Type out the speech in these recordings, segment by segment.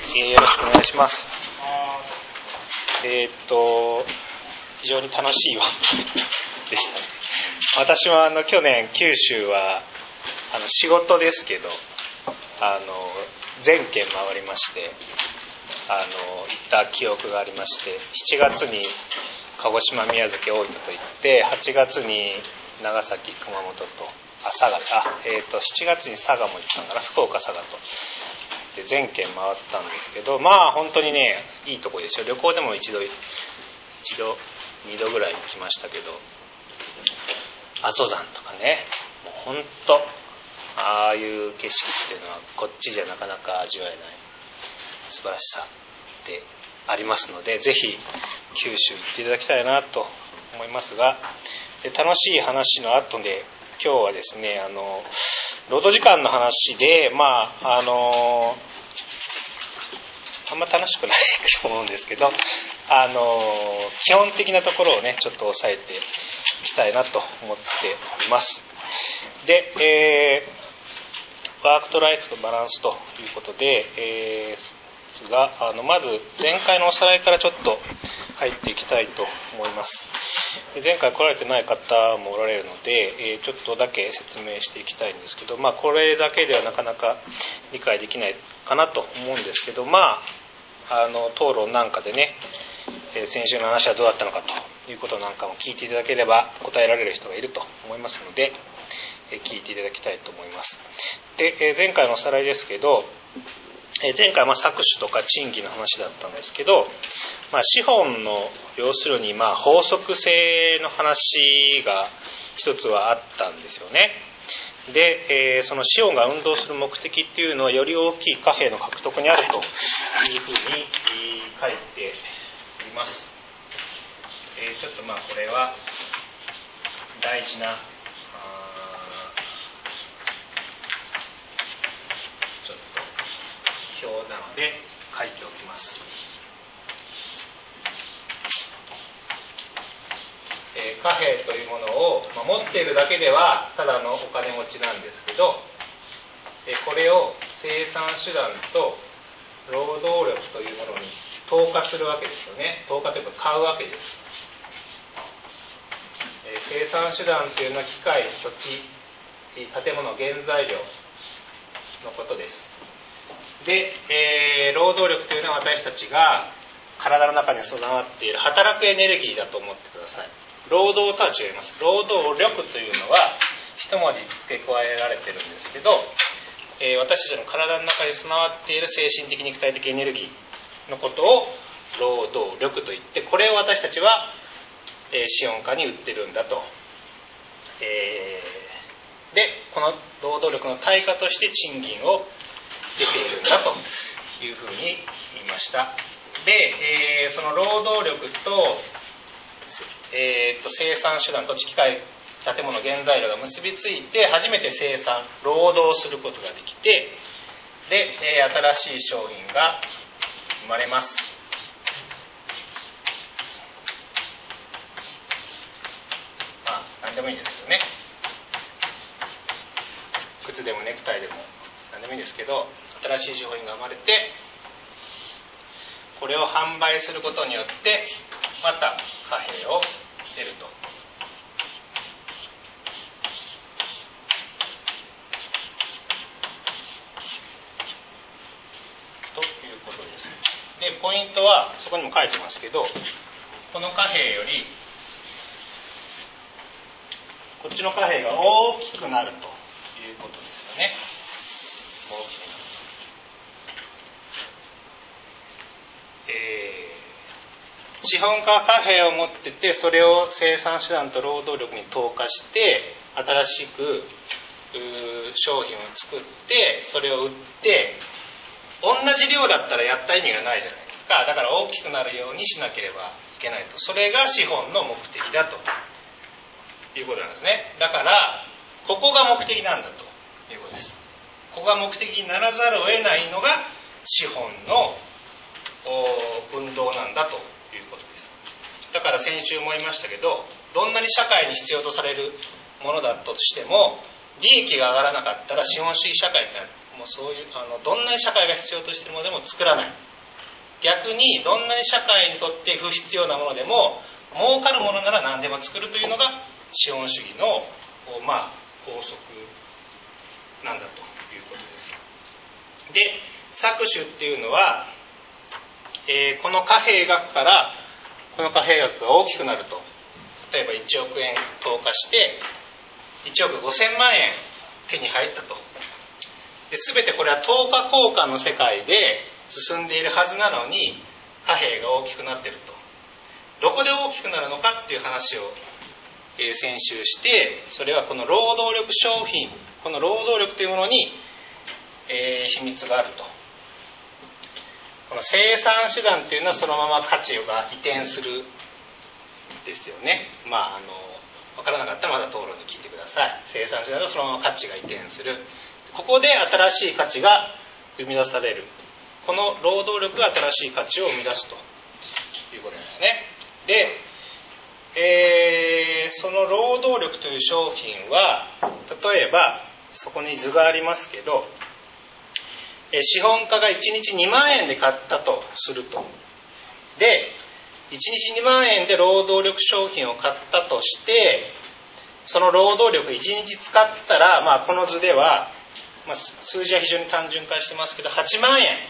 よろしくお願いします。非常に楽しいわでしたね。私は去年九州は仕事ですけど全県回りまして行った記憶がありまして、7月に鹿児島、宮崎、大分と行って、8月に長崎、熊本と佐賀、7月に佐賀も行ったんだな、福岡、佐賀とで全県回ったんですけど、まあ本当にね、いいとこですよ。旅行でも一度2度ぐらい行きましたけど、阿蘇山とかね、もう本当ああいう景色っていうのはこっちじゃなかなか味わえない素晴らしさでありますので、ぜひ九州行っていただきたいなと思いますが、で楽しい話の後で今日はですね、労働時間の話で、あんま楽しくないと思うんですけど、基本的なところをねちょっと押さえていきたいなと思っております。で、ワークとライフとバランスということで、まず前回のおさらいからちょっと入っていきたいと思います。で前回来られてない方もおられるので、ちょっとだけ説明していきたいんですけど、これだけではなかなか理解できないかなと思うんですけど、討論なんかでね、先週の話はどうだったのかということなんかも聞いていただければ答えられる人がいると思いますので、聞いていただきたいと思います。で、前回のおさらいですけど、前回は搾取とか賃金の話だったんですけど、資本の要するに法則性の話が一つはあったんですよね。で、その資本が運動する目的っていうのはより大きい貨幣の獲得にあるというふうに書いております。ちょっとこれは大事なちょっと表なので書いておきます。貨幣というものを、持っているだけではただのお金持ちなんですけど、これを生産手段と労働力というものに投下するわけですよね。投下というか買うわけです。生産手段というのは機械、土地、建物、原材料のことです。で、労働力というのは私たちが体の中に備わっている働くエネルギーだと思ってください。労働とは違います。労働力というのは一文字付け加えられてるんですけど、私たちの体の中に備わっている精神的肉体的エネルギーのことを労働力といって、これを私たちは、資本家に売ってるんだと。で、この労働力の対価として賃金を得ているんだというふうに言いました。で、その労働力と生産手段、土地、機械、建物、原材料が結びついて初めて生産、労働することができて、で、新しい商品が生まれます。何でもいいですけどね、靴でもネクタイでも何でもいいんですけど、新しい商品が生まれて、これを販売することによってまた貨幣を得ると。ということです。で、ポイントはそこにも書いてますけど、この貨幣よりこっちの貨幣が大きくなるということですよね。大きくなる。資本家は貨幣を持ってて、それを生産手段と労働力に投下して新しく商品を作って、それを売って、同じ量だったらやった意味がないじゃないですか。だから大きくなるようにしなければいけないと。それが資本の目的だということなんですね。だからここが目的なんだということです。ここが目的にならざるを得ないのが資本の運動なんだということです。だから先週も言いましたけど、どんなに社会に必要とされるものだとしても、利益が上がらなかったら資本主義社会ってもうそういうどんなに社会が必要としているものでも作らない。逆にどんなに社会にとって不必要なものでも儲かるものなら何でも作るというのが資本主義の法則なんだということです。で、搾取っていうのは、この貨幣額からこの貨幣額が大きくなると、例えば1億円投下して1億5000万円手に入ったと。で、全てこれは等価交換の世界で進んでいるはずなのに貨幣が大きくなっていると。どこで大きくなるのかっていう話を先週して、それはこの労働力商品、この労働力というものに秘密があると。この生産手段というのはそのまま価値が移転するですよね。分からなかったらまだ討論で聞いてください。生産手段はそのまま価値が移転する。ここで新しい価値が生み出される。この労働力が新しい価値を生み出すということですね。で、その労働力という商品は、例えばそこに図がありますけど、資本家が1日2万円で買ったとすると。で、1日2万円で労働力商品を買ったとして、その労働力1日使ったら、この図では、数字は非常に単純化してますけど、8万円、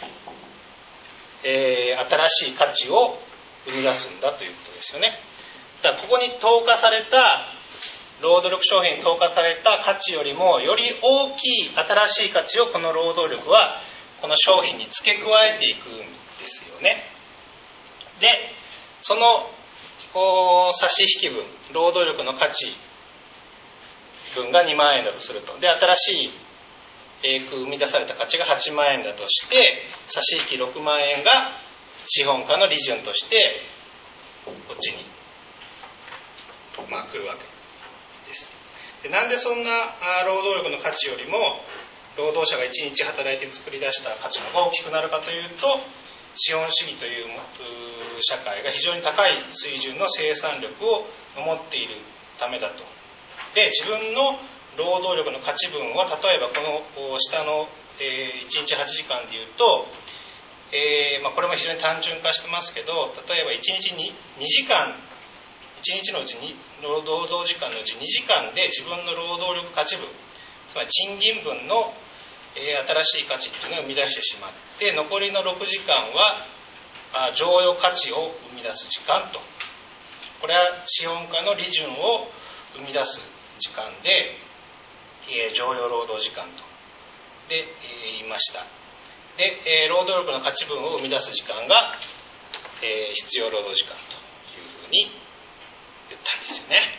新しい価値を生み出すんだということですよね。だからここに投下された労働力商品に投下された価値よりもより大きい新しい価値をこの労働力はこの商品に付け加えていくんですよね。で、その差し引き分、労働力の価値分が2万円だとすると、で、新しい生み出された価値が8万円だとして、差し引き6万円が資本家の利潤としてこっちに来るわけです。で、なんでそんな労働力の価値よりも労働者が1日働いて作り出した価値が大きくなるかというと、資本主義という社会が非常に高い水準の生産力を持っているためだと。で、自分の労働力の価値分は、例えばこの下の1日8時間でいうと、これも非常に単純化してますけど、例えば1日に2時間、1日のうちに労働時間のうち2時間で自分の労働力価値分、つまり賃金分の新しい価値っていうのを生み出してしまって、残りの6時間は剰余価値を生み出す時間と。これは資本家の利潤を生み出す時間で、剰余労働時間とで言いました。で、労働力の価値分を生み出す時間が、必要労働時間というふうに言ったんですよね。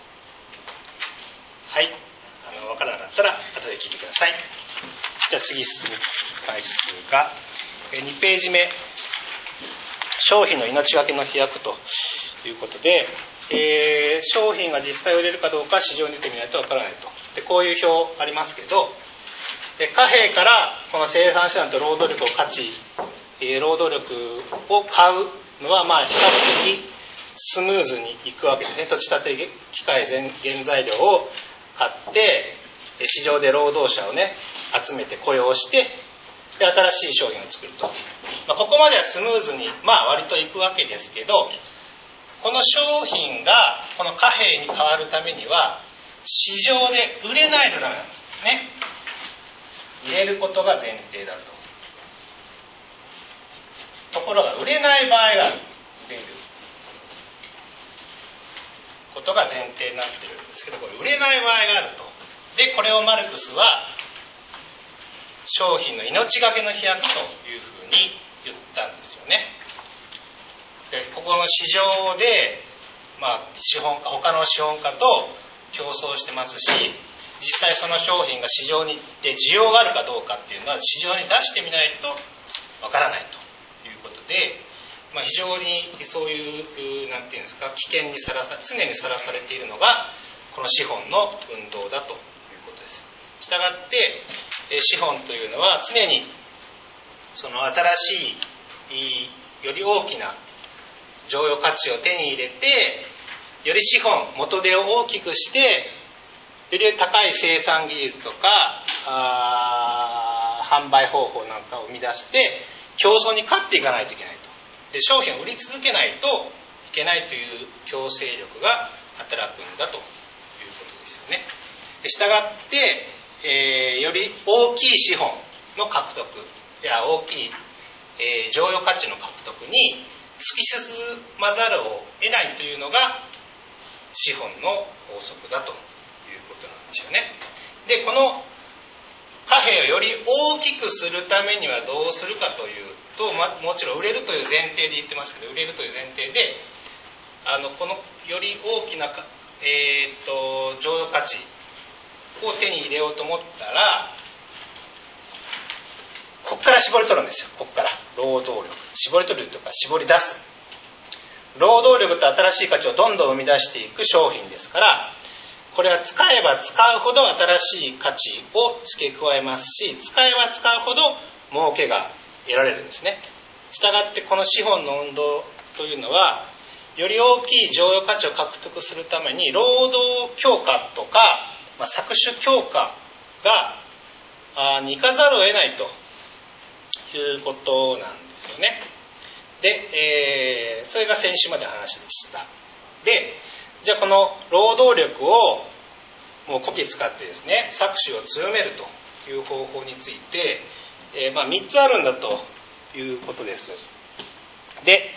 はい、分からなかったら後で聞いてください。じゃあ次進む回数が2ページ目、商品の命がけの飛躍ということで、商品が実際売れるかどうか市場に出てみないと分からないと。で、こういう表ありますけど、で、貨幣からこの生産手段と労働力を労働力を買うのは比較的スムーズにいくわけですね。土地建て機械原材料を買って市場で労働者をね集めて雇用して、で新しい商品を作ると、ここまではスムーズに割といくわけですけど、この商品がこの貨幣に変わるためには市場で売れないとダメなんですね。売れることが前提だと。ところが売れない場合がある。売れることが前提になっているんですけど、これ売れない場合があると。で、これをマルクスは商品の命がけの飛躍というふうに言ったんですよね。で、ここの市場で、他の資本家と競争してますし、実際その商品が市場にで需要があるかどうかっていうのは市場に出してみないとわからないということで、非常にそういうなんていうんですか、危険に常にさらされているのがこの資本の運動だということです。したがって資本というのは常にその新しいより大きな剰余価値を手に入れて、より資本元手を大きくして、より高い生産技術とか販売方法なんかを生み出して競争に勝っていかないといけないと。で商品を売り続けないといけないという強制力が働くんだということですよね。で従って、より大きい資本の獲得や大きい、剰余価値の獲得に突き進まざるを得ないというのが資本の法則だということなんですよね。でこの貨幣をより大きくするためにはどうするかというと、もちろん売れるという前提で言ってますけど、売れるという前提でこのより大きな、剰余価値を手に入れようと思ったら、ここから絞り取るんですよ。ここから労働力、絞り取るとか絞り出す。労働力と新しい価値をどんどん生み出していく商品ですから、これは使えば使うほど新しい価値を付け加えますし、使えば使うほど儲けが得られるんですね。したがってこの資本の運動というのは、より大きい剰余価値を獲得するために労働強化とか、搾取強化がに行かざるを得ないということなんですよね。で、それが先週までの話でした。で、じゃあこの労働力をもうこき使ってですね、搾取を強めるという方法について、3つあるんだということです。で、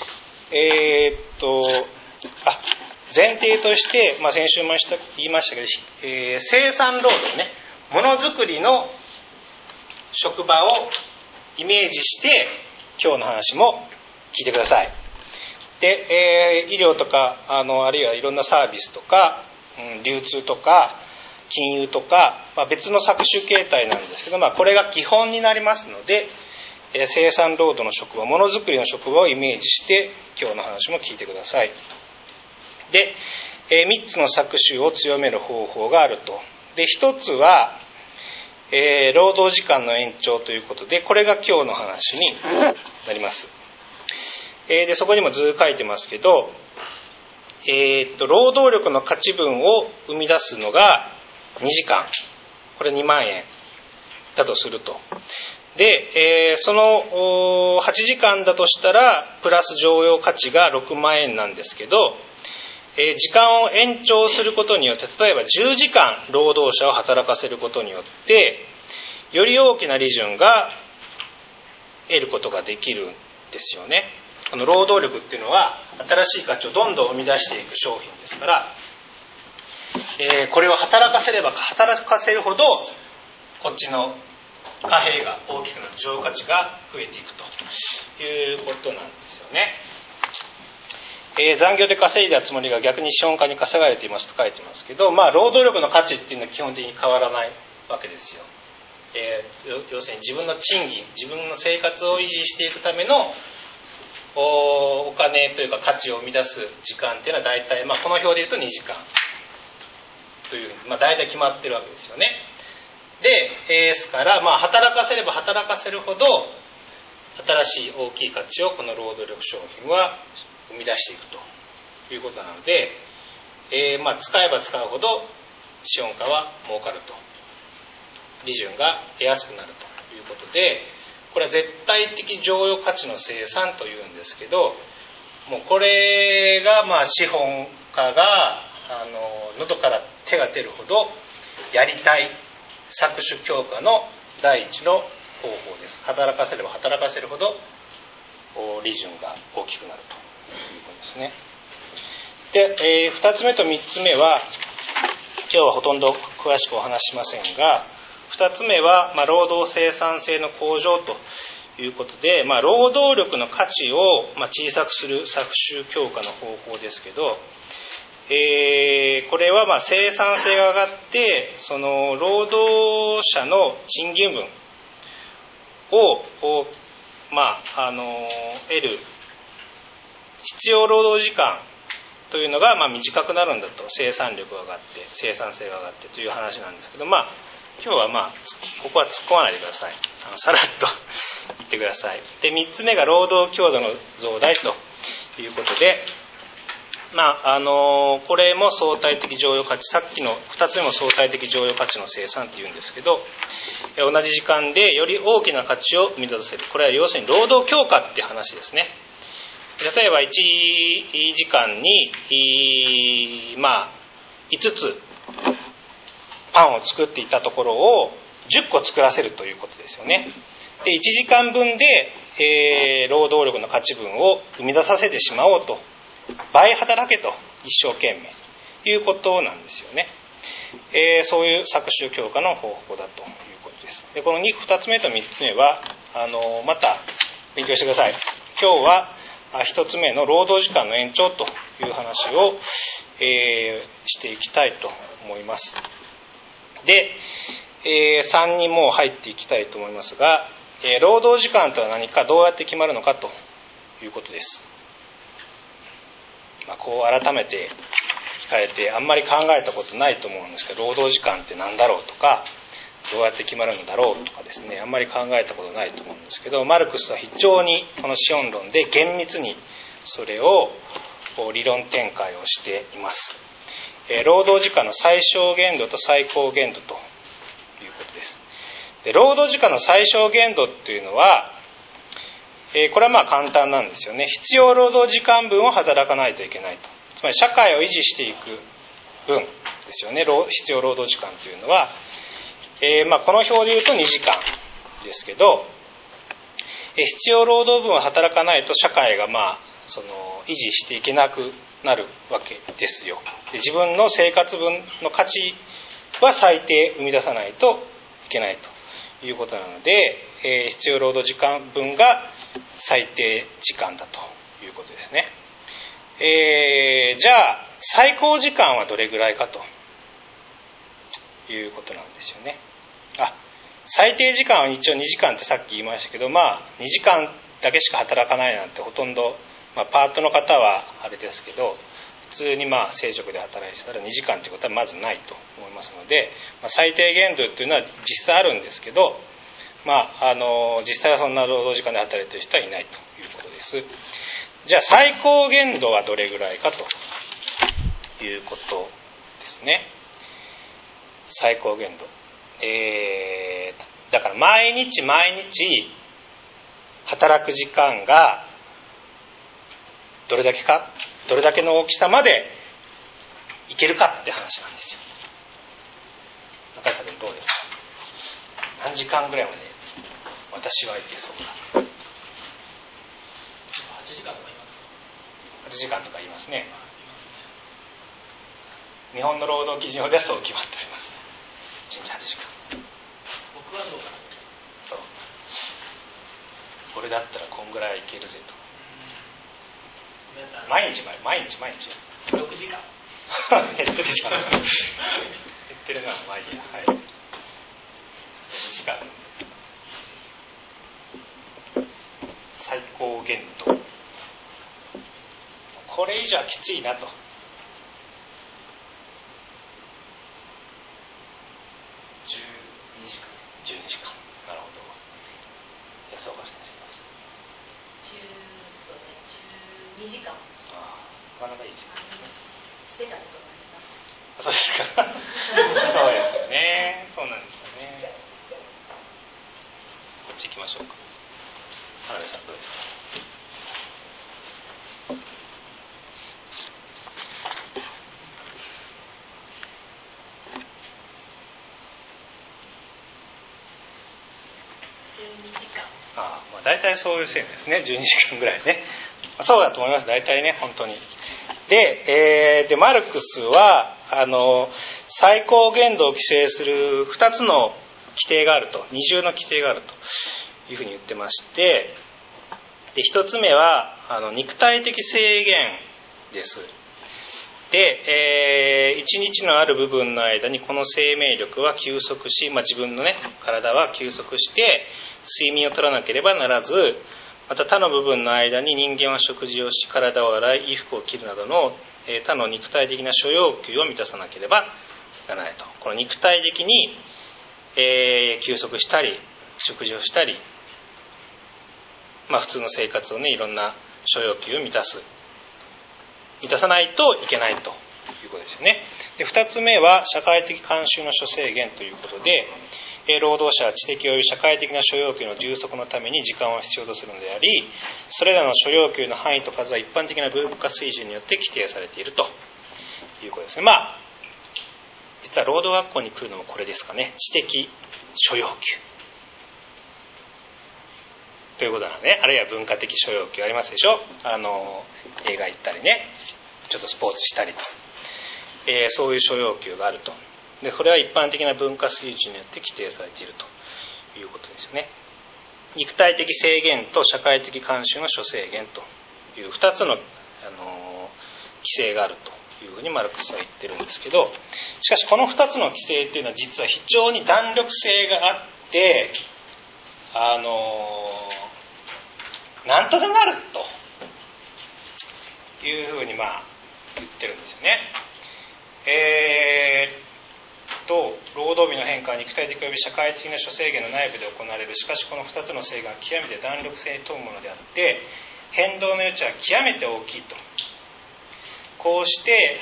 前提として、先週も言いましたけど、生産労働ね、ものづくりの職場をイメージして今日の話も聞いてください。で、医療とかあるいはいろんなサービスとか、流通とか金融とか、別の搾取形態なんですけど、これが基本になりますので、生産労働の職場、ものづくりの職場をイメージして今日の話も聞いてください。で、3つの搾取を強める方法があると。で、1つは、労働時間の延長ということで、これが今日の話になります。で、そこにも図書いてますけど、労働力の価値分を生み出すのが2時間、これ2万円だとすると。で、その8時間だとしたらプラス剰余価値が6万円なんですけど、時間を延長することによって、例えば10時間労働者を働かせることによってより大きな利潤が得ることができるんですよね。この労働力っていうのは新しい価値をどんどん生み出していく商品ですから、これを働かせれば働かせるほどこっちの貨幣が大きくなる、剰余価値が増えていくということなんですよね。残業で稼いだつもりが逆に資本家に稼がれていますと書いてますけど、労働力の価値っていうのは基本的に変わらないわけですよ。要するに自分の賃金、自分の生活を維持していくためのお金というか価値を生み出す時間っていうのは大体、この表でいうと2時間というふうに、大体決まってるわけですよね。で、ですから、働かせれば働かせるほど新しい大きい価値をこの労働力商品は生み出していくということなので、使えば使うほど資本家は儲かると、利潤が得やすくなるということで、これは絶対的剰余価値の生産というんですけど、もうこれが資本家が喉から手が出るほどやりたい搾取強化の第一の方法です。働かせれば働かせるほど利潤が大きくなるということですね。で、2つ目と3つ目は今日はほとんど詳しくお話ししませんが、2つ目は、労働生産性の向上ということで、労働力の価値を小さくする搾取強化の方法ですけど、これは生産性が上がってその労働者の賃金分を得る必要労働時間というのが短くなるんだと、生産力が上がって生産性が上がってという話なんですけど、今日はここは突っ込まないでください。さらっと言ってください。で、3つ目が労働強度の増大ということで、 これも相対的剰余価値、さっきの2つ目も相対的剰余価値の生産っていうんですけど、同じ時間でより大きな価値を生み出せる。これは要するに労働強化っていう話ですね。例えば1時間に、5つパンを作っていたところを10個作らせるということですよね。で、1時間分で、労働力の価値分を生み出させてしまおうと。倍働けと一生懸命いうことなんですよね。そういう搾取強化の方法だということです。で、この2つ目と3つ目はまた勉強してください。今日は1つ目の労働時間の延長という話を、していきたいと思います。で、3にもう入っていきたいと思いますが、労働時間とは何か、どうやって決まるのかということです。こう改めて聞かれてあんまり考えたことないと思うんですけど、労働時間って何だろうとか、どうやって決まるのだろうとかですね、あんまり考えたことないと思うんですけど、マルクスは非常にこの資本論で厳密にそれを理論展開をしています。労働時間の最小限度と最高限度ということです。で、労働時間の最小限度っていうのは、これは簡単なんですよね。必要労働時間分を働かないといけないと。つまり社会を維持していく分ですよね。必要労働時間というのは、この表で言うと2時間ですけど、必要労働分を働かないと社会が維持していけなくなるわけですよ。で、自分の生活分の価値は最低生み出さないといけないということなので、必要労働時間分が最低時間だということですね。じゃあ最高時間はどれぐらいかということなんですよね。最低時間は一応2時間ってさっき言いましたけど、2時間だけしか働かないなんてほとんど、パートの方はあれですけど、普通に正職で働いてたら2時間ということはまずないと思いますので、最低限度というのは実際あるんですけど、実際はそんな労働時間で働いている人はいないということです。じゃあ最高限度はどれぐらいかということですね。最高限度。だから毎日働く時間がどれだけの大きさまでいけるかって話なんですよ。中井さんどうですか？何時間ぐらいまで私はいけそうか。 8時間とか言います。 8時間とか言いますね。日本の労働基準法ではそう決まっております。1日8時間。 僕はどうかな。 そう。これだったらこんぐらいいけるぜと。毎日。 6時間。 減ってる時間。減ってるのはまあいいや。はい。2時間。最高限度。これ以上はきついなと。12時間。なるほど。安岡先 12時間。 なかなかいい時間してたことがあります。 そうですか。そうですよね。そうなんですよね。こっち行きましょうか。花部さんどうですか。大体そういう線ですね。12時間ぐらいね。そうだと思います。大体ね、本当に。で、マルクスは最高限度を規制する2つの規定があると、二重の規定があるというふうに言ってまして、で1つ目は肉体的制限です。で、1日のある部分の間にこの生命力は休息し、自分のね体は休息して睡眠を取らなければならず、また他の部分の間に人間は食事をし、体を洗い、衣服を着るなどの他の肉体的な諸要求を満たさなければならないと。この肉体的に、休息したり食事をしたり、普通の生活をね、いろんな諸要求を満たす満たさないといけないということですよね。で、2つ目は社会的慣習の諸制限ということで、労働者は知的及び社会的な諸要求の充足のために時間を必要とするのであり、それらの諸要求の範囲と数は一般的な文化水準によって規定されているということですね。実は労働学校に来るのもこれですかね。知的諸要求ということなのね。あるいは文化的諸要求ありますでしょ。映画行ったりね、ちょっとスポーツしたりと、そういう諸要求があると。で、これは一般的な文化水準によって規定されているということですよね。肉体的制限と社会的慣習の諸制限という2つの、規制があるというふうにマルクスは言ってるんですけど、しかしこの2つの規制というのは実は非常に弾力性があって、何とでもあるというふうに言ってるんですよね。労働日の変化は肉体的及び社会的な諸制限の内部で行われる。しかしこの2つの制限は極めて弾力性に富むものであって、変動の余地は極めて大きいと。こうして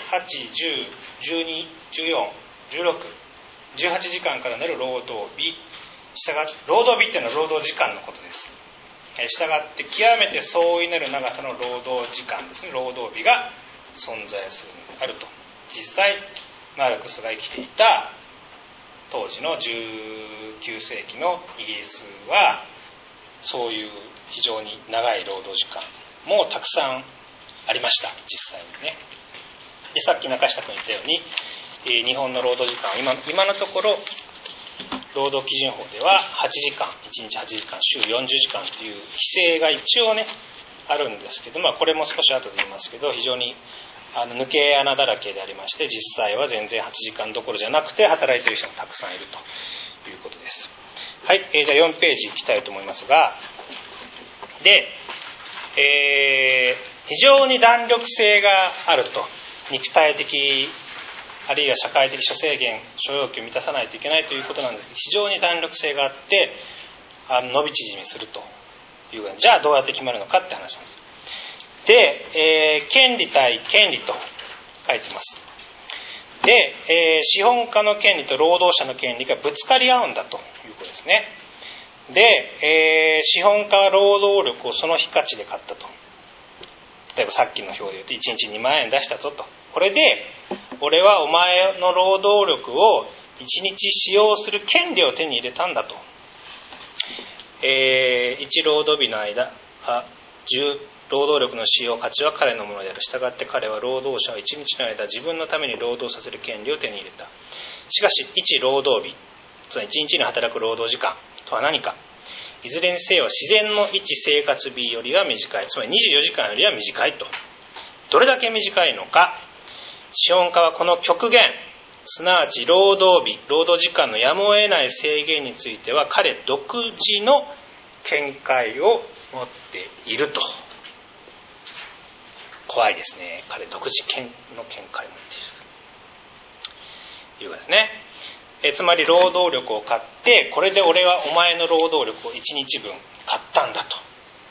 8、10、12、14、16、18時間からなる労働日、労働日というのは労働時間のことです。したがって極めて相違なる長さの労働時間ですね、労働日が存在するのであると。実際マルクスが生きていた当時の19世紀のイギリスはそういう非常に長い労働時間もたくさんありました、実際にね。で、さっき中下君言ったように、日本の労働時間は今のところ労働基準法では8時間、1日8時間、週40時間という規制が一応ねあるんですけど、これも少し後で言いますけど、非常に抜け穴だらけでありまして、実際は全然8時間どころじゃなくて働いている人もたくさんいるということです。はい、じゃあ4ページいきたいと思いますが、で、非常に弾力性があると。肉体的あるいは社会的諸制限、諸要求を満たさないといけないということなんですけど、非常に弾力性があって伸び縮みするという。じゃあどうやって決まるのかって話なんです。で、権利対権利と書いてます。で、資本家の権利と労働者の権利がぶつかり合うんだということですね。で、資本家は労働力をその日価値で買ったと。例えばさっきの表で言うと1日2万円出したぞと。これで俺はお前の労働力を1日使用する権利を手に入れたんだと。1労働日の間10労働力の使用価値は彼のものである。したがって彼は労働者を1日の間自分のために労働させる権利を手に入れた。しかし1労働日、つまり1日に働く労働時間とは何か。いずれにせよ自然の1生活日よりは短い。つまり24時間よりは短いと。どれだけ短いのか。資本家はこの極限、すなわち労働日、労働時間のやむを得ない制限については彼独自の見解を持っていると。怖いですね。彼独自の見解を持っているということですね。つまり労働力を買って、これで俺はお前の労働力を1日分買ったんだと。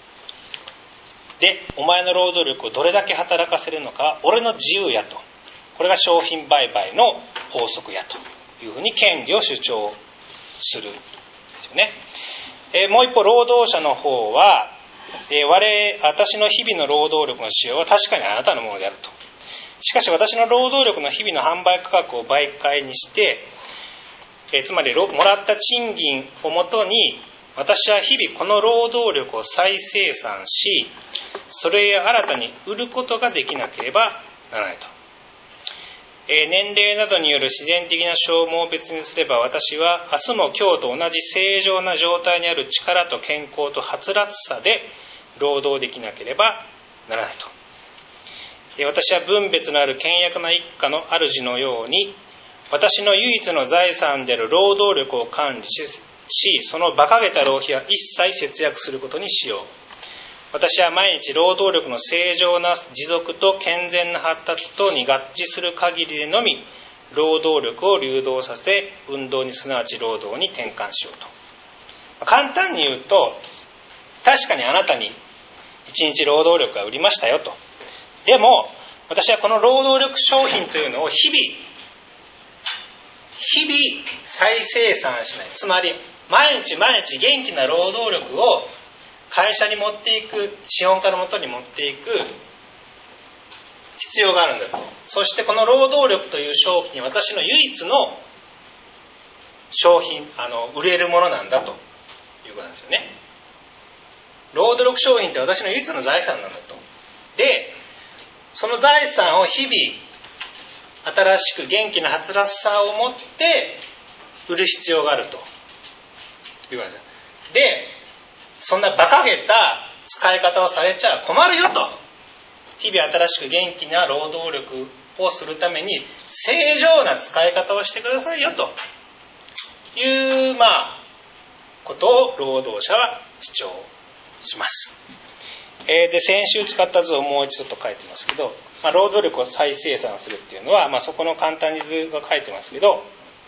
で、お前の労働力をどれだけ働かせるのかは俺の自由やと。これが商品売買の法則やというふうに権利を主張するんですよね。もう一方労働者の方は、私の日々の労働力の使用は確かにあなたのものであると。しかし私の労働力の日々の販売価格を媒介にして、つまりもらった賃金をもとに私は日々この労働力を再生産し、それを新たに売ることができなければならないと。年齢などによる自然的な消耗を別にすれば、私は明日も今日と同じ正常な状態にある力と健康とはつらつさで労働できなければならないと。私は分別のある倹約な一家の主のように、私の唯一の財産である労働力を管理し、その馬鹿げた浪費は一切節約することにしよう。私は毎日労働力の正常な持続と健全な発達とに合致する限りでのみ、労働力を流動させ、運動にすなわち労働に転換しようと。簡単に言うと、確かにあなたに一日労働力が売りましたよと。でも、 私はこの労働力商品というのを日々再生産しない。つまり毎日元気な労働力を会社に持っていく、資本家のもとに持っていく必要があるんだと。そしてこの労働力という商品、私の唯一の商品、売れるものなんだということなんですよね。労働力商品って私の唯一の財産なんだと。で、その財産を日々新しく元気なはつらつさを持って売る必要があるということです。で、そんな馬鹿げた使い方をされちゃ困るよと。日々新しく元気な労働力をするために正常な使い方をしてくださいよということを労働者は主張します。で、先週使った図をもう一度と書いてますけど、労働力を再生産するっていうのは、そこの簡単に図が書いてますけど、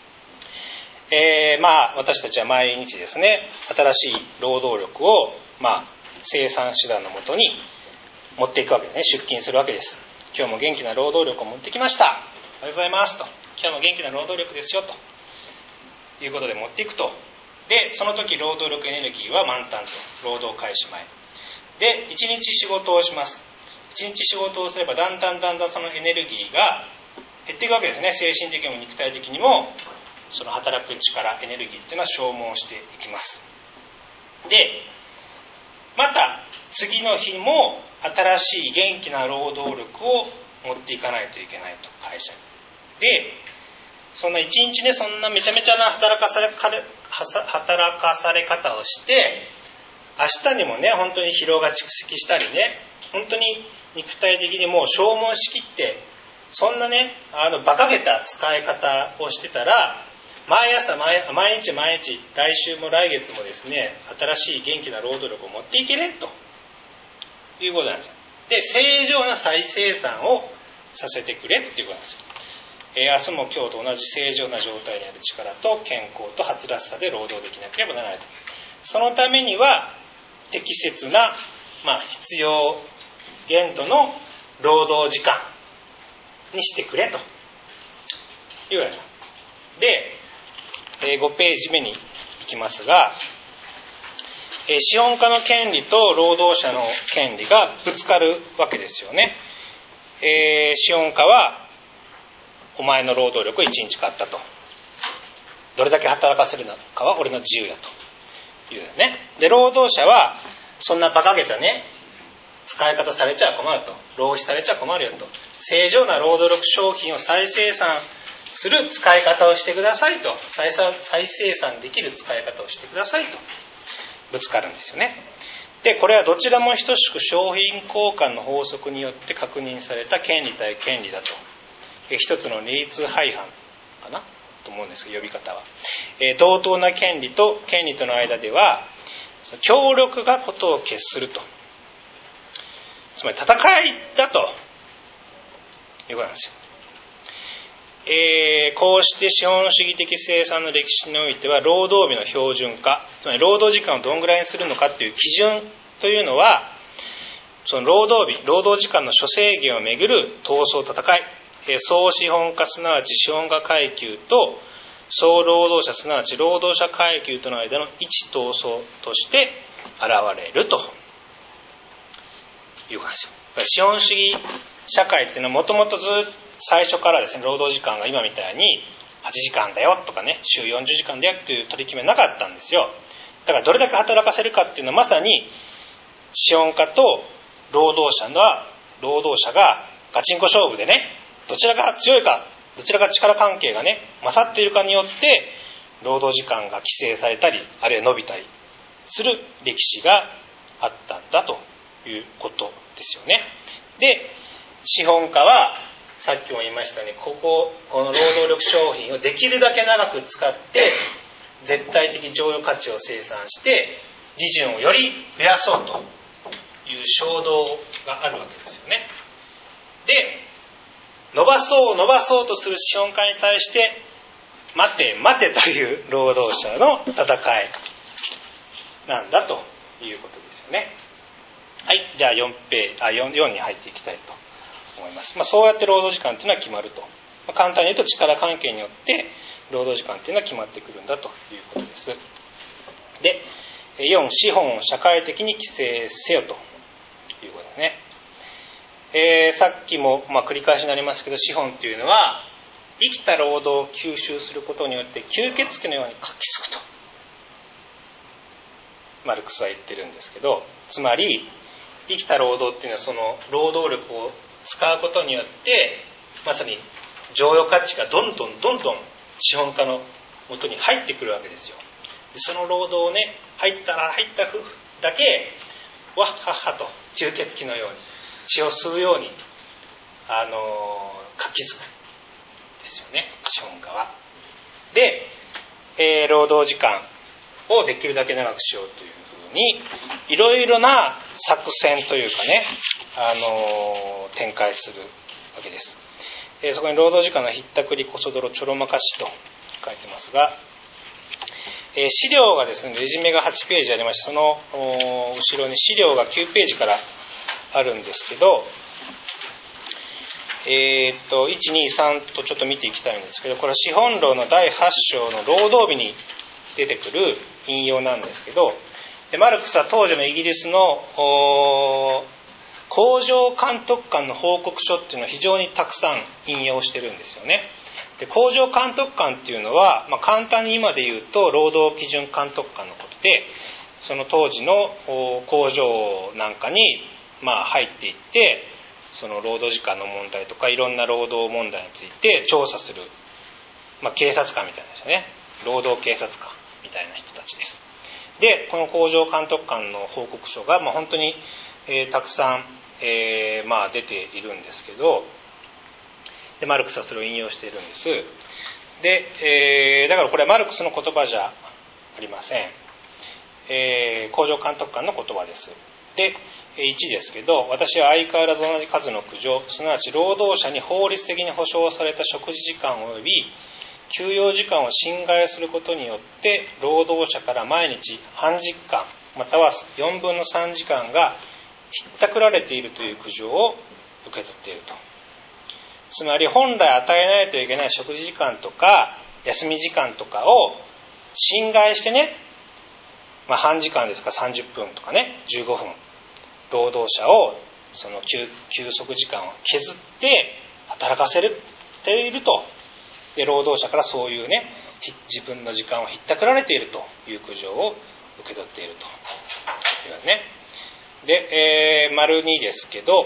私たちは毎日ですね、新しい労働力を生産手段のもとに持っていくわけですね。出勤するわけです。今日も元気な労働力を持ってきました。おはようございますと。今日も元気な労働力ですよということで持っていくと。で、その時労働力エネルギーは満タンと、労働開始前で1日仕事をします。1日仕事をすればだんだんそのエネルギーが減っていくわけですね。精神的にも肉体的にもその働く力、エネルギーっていうのは消耗していきます。で、また次の日も新しい元気な労働力を持っていかないといけないと、会社に。で、そんな一日ね、そんなめちゃめちゃな働かされ方をして、明日にもね、本当に疲労が蓄積したりね、本当に肉体的にもう消耗しきって、そんなね、馬鹿げた使い方をしてたら、毎日、来週も来月もですね、新しい元気な労働力を持っていけねということなんですよ。で、正常な再生産をさせてくれっていうことなんですよ。明日も今日と同じ正常な状態にある力と健康とはつらつさで労働できなければならないと。そのためには適切な、必要限度の労働時間にしてくれというわけです。で、5ページ目に行きますが、資本家の権利と労働者の権利がぶつかるわけですよね。資本家はお前の労働力を1日買ったと。どれだけ働かせるのかは俺の自由だというね。で、労働者はそんな馬鹿げたね、使い方されちゃ困ると。浪費されちゃ困るよと。正常な労働力商品を再生産する使い方をしてくださいと。再生産できる使い方をしてくださいと。ぶつかるんですよね。で、これはどちらも等しく商品交換の法則によって確認された権利対権利だと。一つの利率配反かなと思うんですけど、呼び方は。同等な権利と権利との間では、協力がことを決すると。つまり戦いだということなんですよ。こうして資本主義的生産の歴史においては、労働日の標準化、つまり労働時間をどんぐらいにするのかという基準というのは、その労働時間の諸制限をめぐる闘争戦い、総資本家すなわち資本家階級と総労働者すなわち労働者階級との間の一闘争として現れるということですよ。資本主義社会っていうのはもともと最初からですね、労働時間が今みたいに8時間だよとかね、週40時間だよっていう取り決めなかったんですよ。だからどれだけ働かせるかっていうのはまさに資本家と労働者がガチンコ勝負でね、どちらが強いか、どちらが力関係がね、勝っているかによって労働時間が規制されたり、あるいは伸びたりする歴史があったんだということですよね。で、資本家はさっきも言いましたように、この労働力商品をできるだけ長く使って絶対的剰余価値を生産して利潤をより増やそうという衝動があるわけですよね。で、伸ばそうとする資本家に対して待てという労働者の戦いなんだということですよね。はい、じゃあ4に入っていきたいと思います。そうやって労働時間っていうのは決まると。簡単に言うと力関係によって労働時間っていうのは決まってくるんだということです。で、4、資本を社会的に規制せよということですね。さっきも繰り返しになりますけど、資本っていうのは生きた労働を吸収することによって吸血鬼のように活気づくとマルクスは言ってるんですけど、つまり生きた労働っていうのはその労働力を使うことによってまさに剰余価値がどんどん資本家の元に入ってくるわけですよ。でその労働をね、入った夫婦だけわっはっはと吸血鬼のように血を吸うように活気づくですよね、資本家は。で、労働時間をできるだけ長くしようというふうにいろいろな作戦というかね、展開するわけです。そこに労働時間のひったくりこそ泥ちょろまかしと書いてますが、資料がですね、レジュメが8ページありまして、その後ろに資料が9ページからあるんですけど、1、2、3とちょっと見ていきたいんですけど、これは資本論の第8章の労働日に出てくる引用なんですけど、マルクスは当時のイギリスの工場監督官の報告書っていうのを非常にたくさん引用してるんですよね。で、工場監督官っていうのは、簡単に今で言うと労働基準監督官のことで、その当時の工場なんかに入っていって、その労働時間の問題とかいろんな労働問題について調査する、警察官みたいなですね、労働警察官みたいな人たちです。で、この工場監督官の報告書が本当に、たくさん、出ているんですけど、でマルクスはそれを引用しているんです。で、だからこれはマルクスの言葉じゃありません。工場監督官の言葉です。で、1ですけど、私は相変わらず同じ数の苦情、すなわち労働者に法律的に保障された食事時間及び休養時間を侵害することによって労働者から毎日半時間または4分の3時間がひったくられているという苦情を受け取っていると。つまり本来与えないといけない食事時間とか休み時間とかを侵害してね、半時間ですか30分とかね15分労働者をその休息時間を削って働かせていると。で労働者からそういうね自分の時間をひったくられているという苦情を受け取っているというね。で、丸2ですけど、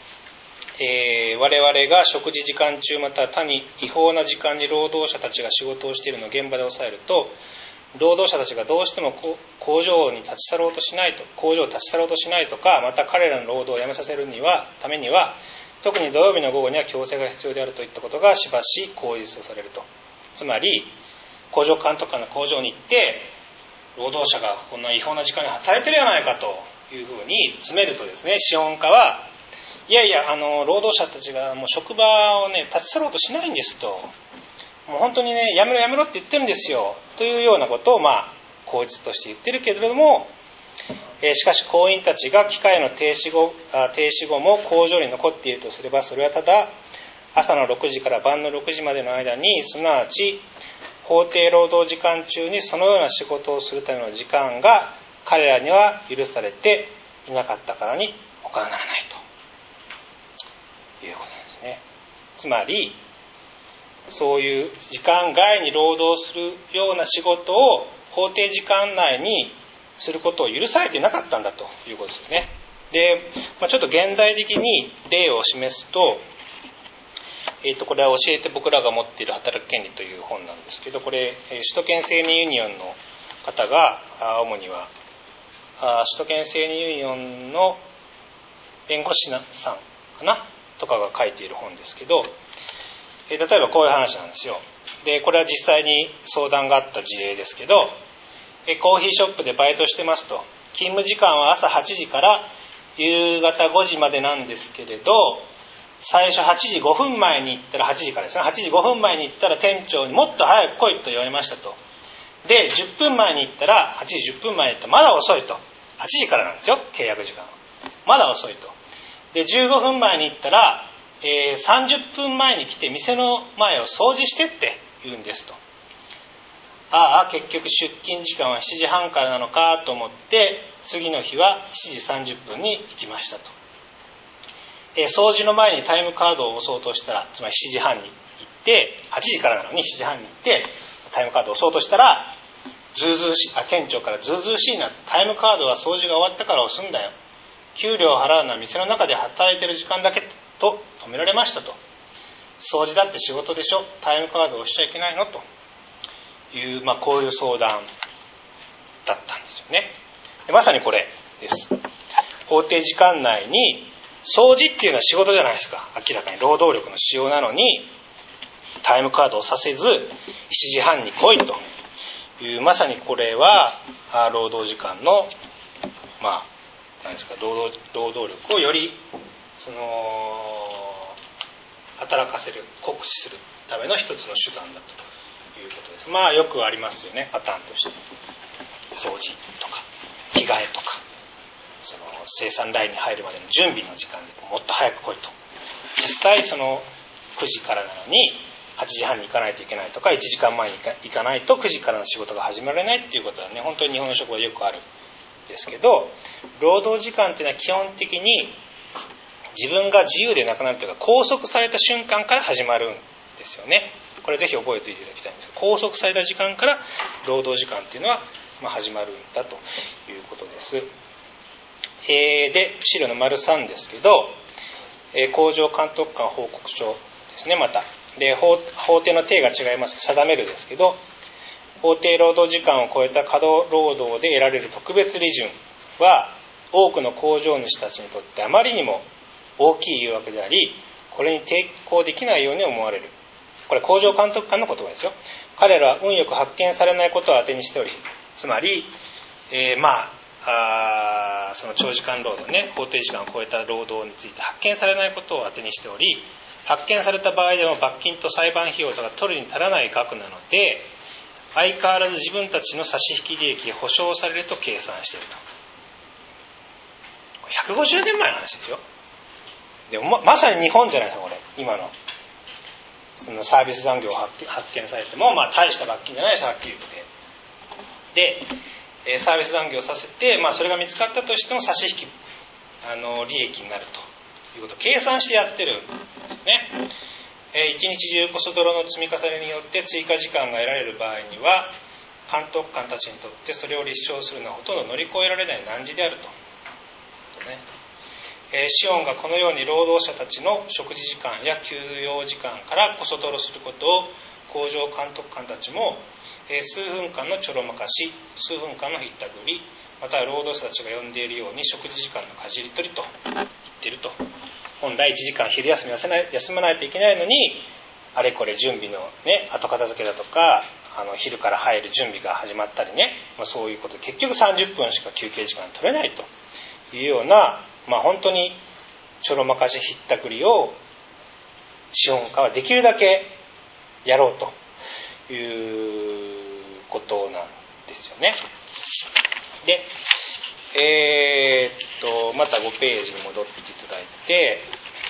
我々が食事時間中または他に違法な時間に労働者たちが仕事をしているのを現場で抑えると、労働者たちがどうしても工場に立ち去ろうとしないとか、また彼らの労働をやめさせるためには特に土曜日の午後には強制が必要であるといったことがしばし口実とされると。つまり工場監督官の工場に行って労働者がこんな違法な時間に働いてるじゃないかというふうに詰めるとですね、資本家はいや労働者たちがもう職場をね立ち去ろうとしないんですと、もう本当にねやめろって言ってるんですよというようなことを口実として言ってるけれども、しかし工員たちが機械の停止後も工場に残っているとすれば、それはただ朝の6時から晩の6時までの間に、すなわち法定労働時間中にそのような仕事をするための時間が彼らには許されていなかったからに他はならないということですね。つまりそういう時間外に労働するような仕事を法定時間内にすることを許されていなかったんだということですね。で、ちょっと現代的に例を示すと、これは教えて僕らが持っている働く権利という本なんですけど、これ首都圏青年ユニオンの方が主には首都圏青年ユニオンの弁護士さんかなとかが書いている本ですけど、例えばこういう話なんですよ。で、これは実際に相談があった事例ですけど、コーヒーショップでバイトしてますと。勤務時間は朝8時から夕方5時までなんですけれど、最初8時5分前に行ったら、8時からですね、8時5分前に行ったら店長にもっと早く来いと言われましたと。で、10分前に行ったら、8時10分前に行ったらまだ遅いと。8時からなんですよ、契約時間。まだ遅いと。で、15分前に行ったら、 30分前に来て店の前を掃除してって言うんですと。ああ、結局出勤時間は7時半からなのかと思って次の日は7時30分に行きましたと。掃除の前にタイムカードを押そうとしたら、つまり7時半に行って8時からなのに7時半に行ってタイムカードを押そうとしたら、店長からずうずうしいな、タイムカードは掃除が終わったから押すんだよ、給料を払うのは店の中で働いてる時間だけと止められましたと。掃除だって仕事でしょ、タイムカードを押しちゃいけないのという、こういう相談だったんですよね。でまさにこれです。法定時間内に掃除っていうのは仕事じゃないですか。明らかに労働力の使用なのにタイムカードをさせず7時半に来いという、まさにこれは労働時間の何ですか、労働力をより働かせる、酷使するための一つの手段だということです。よくありますよね、パターンとして。掃除とか着替えとか、生産ラインに入るまでの準備の時間でもっと早く来いと。実際9時からなのに8時半に行かないといけないとか、1時間前に行かないと9時からの仕事が始められないっていうことはね、本当に日本の職場でよくあるんですけど、労働時間っていうのは基本的に自分が自由でなくなるというか、拘束された瞬間から始まるんですよね。これぜひ覚えておいていただきたいんですが、拘束された時間から労働時間っていうのは始まるんだということです。で資料の丸3ですけど、工場監督官報告書ですね。またで 法定の定が違います定めるですけど、法定労働時間を超えた過労労働で得られる特別利潤は多くの工場主たちにとってあまりにも大きい誘惑であり、これに抵抗できないように思われる。これ工場監督官の言葉ですよ。彼らは運よく発見されないことを当てにしており、つまり、その長時間労働ね、法定時間を超えた労働について発見されないことを当てにしており、発見された場合でも罰金と裁判費用とか取るに足らない額なので、相変わらず自分たちの差し引き利益が保証されると計算していると。150年前の話ですよ。でも まさに日本じゃないですか、これ。今のそのサービス残業を発見されても、大した罰金じゃないです、はっきり言って。で、サービス残業させて、それが見つかったとしても差し引き利益になるということを計算してやってるんですね。一日中コストロの積み重ねによって追加時間が得られる場合には、監督官たちにとってそれを立証するのはほとんど乗り越えられない難事であると。シオンがこのように労働者たちの食事時間や休養時間からコソトロすることを工場監督官たちも数分間のちょろまかし、数分間のひったくり、または労働者たちが呼んでいるように食事時間のかじり取りと言っていると。本来1時間昼休み休まないといけないのに、あれこれ準備のね、後片付けだとか昼から入る準備が始まったりね、そういうことで結局30分しか休憩時間取れないというような、本当にちょろまかしひったくりを資本家はできるだけやろうということなんですよね。で、また5ページに戻っていただいて、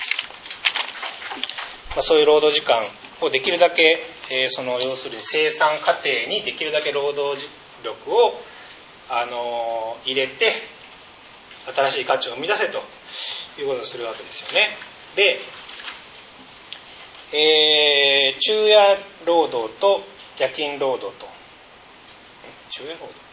そういう労働時間をできるだけ、要するに生産過程にできるだけ労働力を入れて新しい価値を生み出せということをするわけですよね。で、昼夜労働と夜勤労働と昼夜労働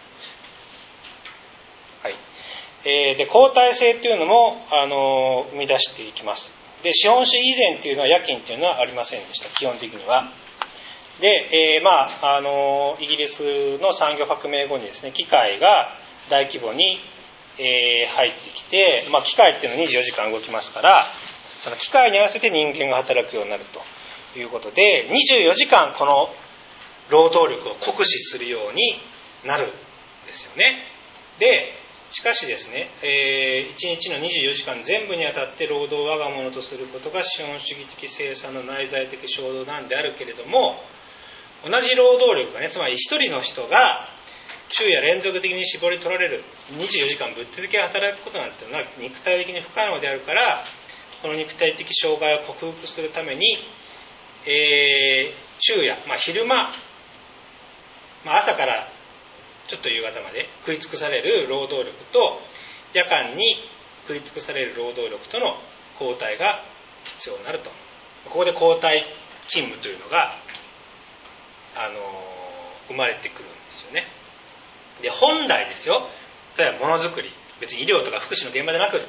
で交代制っていうのも生み出していきます。で、資本主義以前っていうのは夜勤っていうのはありませんでした、基本的には。で、イギリスの産業革命後にですね、機械が大規模に、入ってきて、機械っていうのは24時間動きますから、その機械に合わせて人間が働くようになるということで、24時間この労働力を酷使するようになるんですよね。で、しかしですね、1日の24時間全部にあたって労働を我が物とすることが資本主義的生産の内在的衝動なんであるけれども、同じ労働力がね、つまり一人の人が昼夜連続的に絞り取られる24時間ぶっ続け働くことなんていうのは肉体的に不可能であるから、 この肉体的障害を克服するために、昼夜、昼間、朝からちょっと夕方まで食い尽くされる労働力と、夜間に食い尽くされる労働力との交代が必要になると。ここで交代勤務というのが生まれてくるんですよね。で、本来ですよ、例えばものづくり、別に医療とか福祉の現場じゃなくって、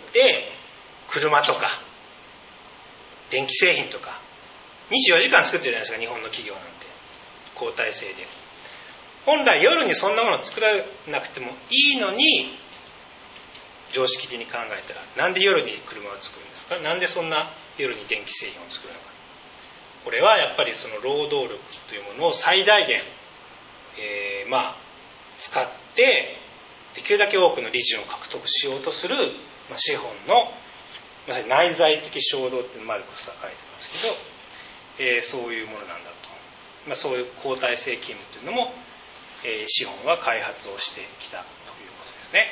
車とか電気製品とか24時間作ってるじゃないですか、日本の企業なんて交代制で。本来夜にそんなもの作らなくてもいいのに、常識的に考えたらなんで夜に車を作るんですか？なんでそんな夜に電気製品を作るのか。これはやっぱりその労働力というものを最大限、使ってできるだけ多くの利潤を獲得しようとする、資本のまさに内在的衝動ってマルクスは書いてますけど、そういうものなんだと。そういう交代制勤務というのも、資本は開発をしてきたということですね。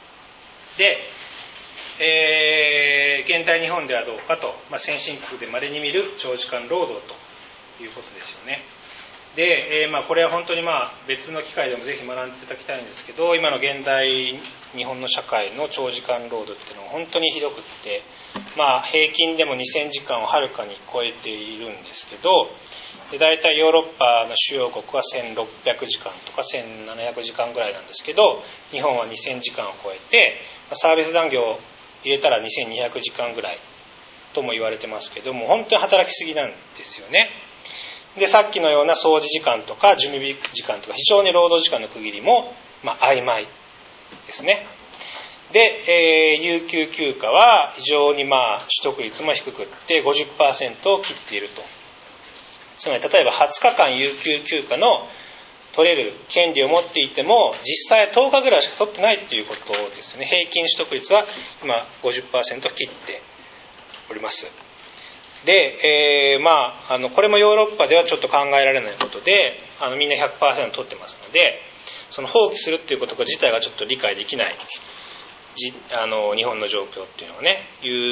で、現代日本ではどうかと、先進国で稀に見る長時間労働ということですよね。で、これは本当に別の機会でもぜひ学んでいただきたいんですけど、今の現代日本の社会の長時間労働っていうのは本当にひどくって、平均でも2000時間をはるかに超えているんですけど、だいたいヨーロッパの主要国は1600時間とか1700時間ぐらいなんですけど、日本は2000時間を超えて、サービス残業を入れたら2200時間ぐらいとも言われてますけども、本当に働きすぎなんですよね。で、さっきのような掃除時間とか準備時間とか非常に労働時間の区切りも曖昧ですね。で、有給休暇は非常に取得率も低くって 50% を切っていると。つまり例えば20日間有給休暇の取れる権利を持っていても実際10日ぐらいしか取ってないということですね。平均取得率は今 50% 切っております。で、これもヨーロッパではちょっと考えられないことで、みんな 100% 取ってますので、その放棄するっていうこと自体がちょっと理解できない日本の状況っていうのがね、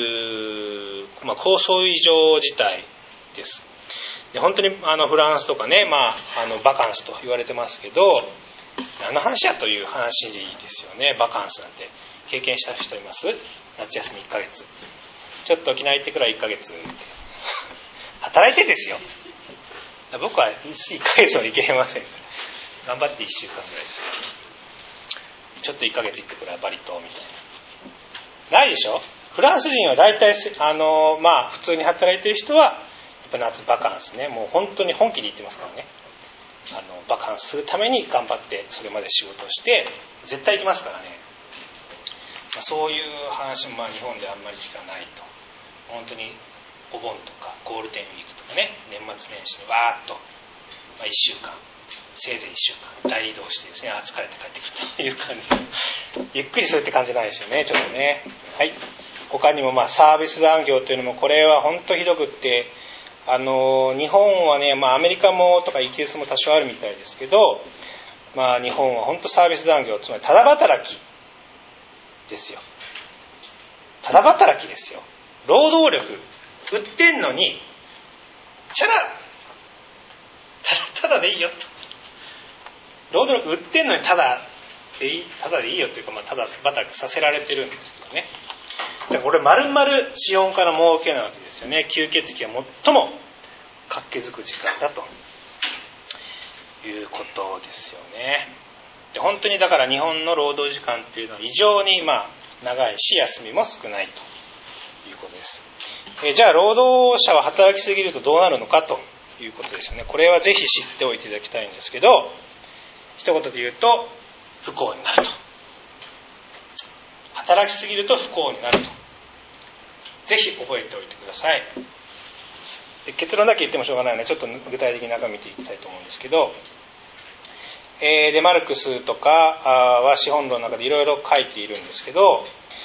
そういう異常事態です。で、本当にフランスとかね、バカンスと言われてますけど、何の話やという話ですよね。バカンスなんて経験した人います？夏休み1ヶ月ちょっと沖縄行ってくらい1ヶ月働いてですよ。僕は1ヶ月は行けません。頑張って1週間ぐらいですけど、ちょっと1ヶ月行ってくらいバリ島みたいなないでしょ。フランス人は大体普通に働いてる人はやっぱ夏バカンスね、もう本当に本気で言ってますからね。バカンスするために頑張ってそれまで仕事をして絶対行きますからね。そういう話も日本であんまり聞かないと。本当にお盆とかゴールデンウィークとかね、年末年始にわーっと、1週間せいぜい1週間大移動してですね、疲れて帰ってくるという感じゆっくりするって感じないですよね、ちょっとね。はい。他にもサービス残業というのもこれは本当ひどくって、日本はね、アメリカもとかイギリスも多少あるみたいですけど、日本は本当サービス残業、つまりただ働きですよ。ただ働きですよ。労働力売ってんのにチャラただでいいよと。労働力売ってんのにただでいいよというか、ただ働きさせられてるんですけどね。これ丸々資本家の儲けなわけですよね。吸血鬼は最も活気づく時間だということですよね。で、本当にだから日本の労働時間っていうのは異常に長いし休みも少ないということです。じゃあ労働者は働きすぎるとどうなるのかということですよね。これはぜひ知っておいていただきたいんですけど、一言で言うと不幸になると。働きすぎると不幸になると。ぜひ覚えておいてください。で、結論だけ言ってもしょうがないのでちょっと具体的に中見ていきたいと思うんですけど、でマルクスとかは資本論の中でいろいろ書いているんですけど、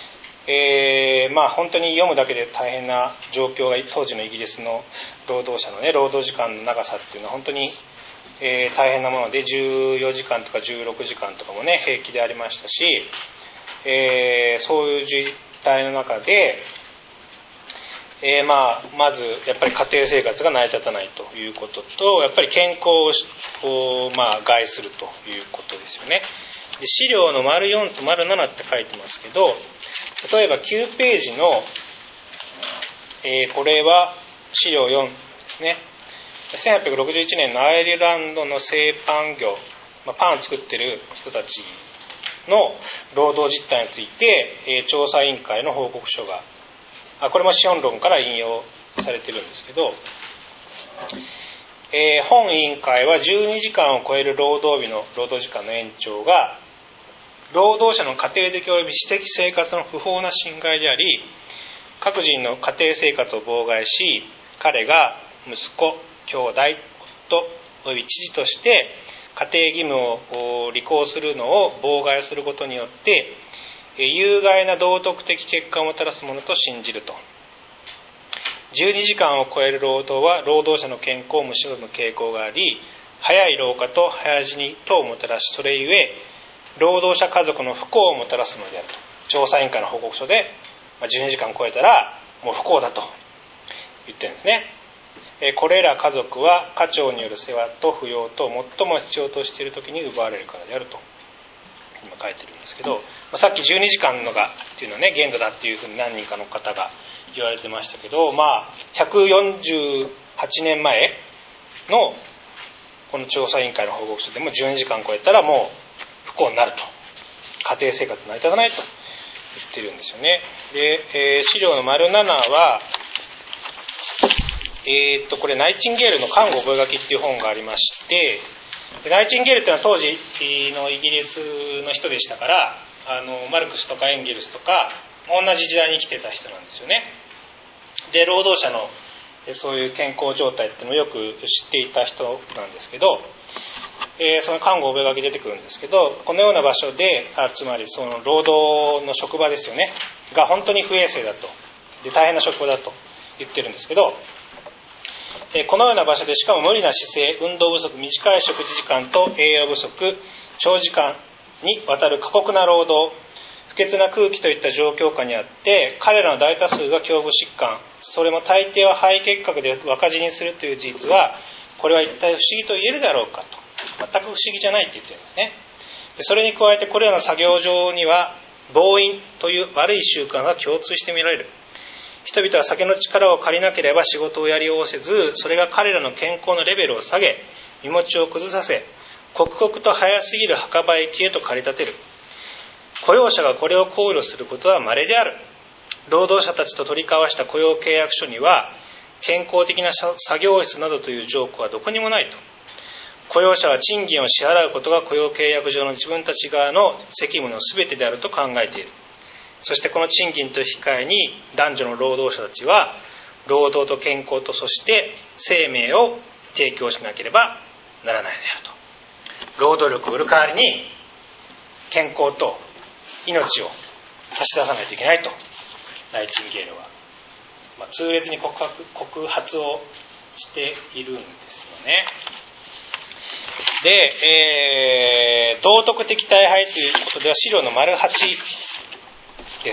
本当に読むだけで大変な状況が当時のイギリスの労働者のね、労働時間の長さっていうのは本当に、大変なもので、14時間とか16時間とかもね平気でありましたし、そういう事態の中で、 まずやっぱり家庭生活が成り立たないということと、やっぱり健康を害するということですよね。で、資料の �4 と �7 って書いてますけど、例えば9ページの、これは資料4ですね。1861年のアイルランドの製パン業、パン作ってる人たちの労働実態について、調査委員会の報告書が、これも資本論から引用されてるんですけど、本委員会は12時間を超える労働日の労働時間の延長が労働者の家庭的及び私的生活の不法な侵害であり、各人の家庭生活を妨害し、彼が息子、兄弟、夫及び知事として家庭義務を履行するのを妨害することによって有害な道徳的結果をもたらすものと信じると。12時間を超える労働は労働者の健康を蝕む傾向があり、早い老化と早死に等をもたらし、それゆえ労働者家族の不幸をもたらすのであると。調査委員会の報告書で12時間を超えたらもう不幸だと言ってるんですね。これら家族は家長による世話と扶養と最も必要としている時に奪われるからであると今書いてるんですけど、さっき12時間のがっていうのはね、限度だっていうふうに何人かの方が言われてましたけど、148年前のこの調査委員会の報告書でも12時間超えたらもう不幸になると、家庭生活成り立たないと言ってるんですよね。で、資料の �7 はこれナイチンゲールの看護覚書っていう本がありまして、ナイチンゲールっていうのは当時のイギリスの人でしたから、マルクスとかエンゲルスとか同じ時代に生きてた人なんですよね。で、労働者のそういう健康状態っていうのをよく知っていた人なんですけど、その看護覚書出てくるんですけど、このような場所でつまりその労働の職場ですよねが本当に不衛生だと、で大変な職場だと言ってるんですけど、このような場所でしかも無理な姿勢、運動不足、短い食事時間と栄養不足、長時間にわたる過酷な労働、不潔な空気といった状況下にあって、彼らの大多数が胸部疾患、それも大抵は肺結核で若死にするという事実は、これは一体不思議と言えるだろうかと。全く不思議じゃないって言ってるんですね。で、それに加えてこれらの作業場には暴飲という悪い習慣が共通して見られる。人々は酒の力を借りなければ仕事をやりおせず、それが彼らの健康のレベルを下げ、身持ちを崩させ、刻々と早すぎる墓場行きへと駆り立てる。雇用者がこれを考慮することは稀である。労働者たちと取り交わした雇用契約書には、健康的な作業室などという条項はどこにもないと。雇用者は賃金を支払うことが雇用契約上の自分たち側の責務の全てであると考えている。そしてこの賃金と引き換えに男女の労働者たちは労働と健康とそして生命を提供しなければならないのであると。労働力を売る代わりに健康と命を差し出さないといけないとナイチンゲールは、痛烈に告発をしているんですよね。で、道徳的大敗ということでは資料の �8です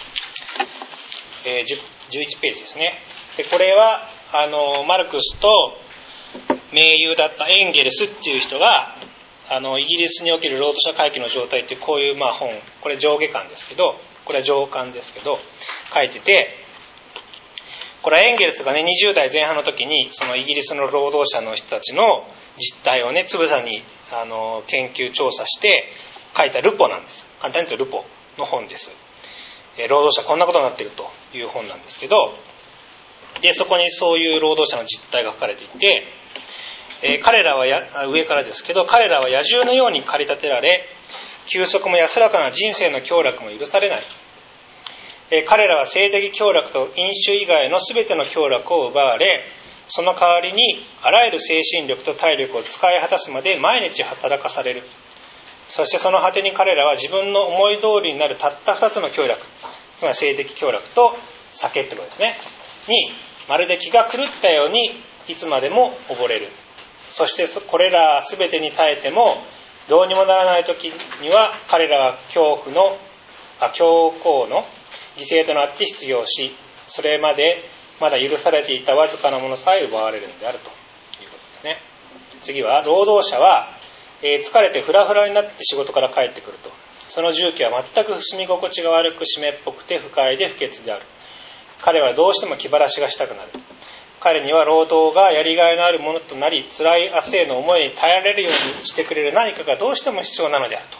。11ページですね。で、これはマルクスと盟友だったエンゲルスっていう人がイギリスにおける労働者階級の状態っていうこういう本、これ上下巻ですけど、これは上巻ですけど書いてて、これはエンゲルスがね20代前半の時にそのイギリスの労働者の人たちの実態をねつぶさに研究調査して書いたルポなんです。簡単に言うとルポの本です。労働者こんなことになっているという本なんですけど、でそこにそういう労働者の実態が書かれていて、彼らは上からですけど、彼らは野獣のように駆り立てられ、休息も安らかな人生の享楽も許されない。彼らは性的享楽と飲酒以外の全ての享楽を奪われ、その代わりにあらゆる精神力と体力を使い果たすまで毎日働かされる。そしてその果てに彼らは自分の思い通りになるたった2つの享楽、つまり性的享楽と酒ってことですねにまるで気が狂ったようにいつまでも溺れる。そしてこれら全てに耐えてもどうにもならない時には彼らは恐怖の犠牲となって失業し、それまでまだ許されていたわずかなものさえ奪われるのであるということですね。次は、労働者は、疲れてフラフラになって仕事から帰ってくると、その住居は全く住み心地が悪く湿っぽくて不快で不潔である。彼はどうしても気晴らしがしたくなる。彼には労働がやりがいのあるものとなり、辛い明日への思いに耐えられるようにしてくれる何かがどうしても必要なのである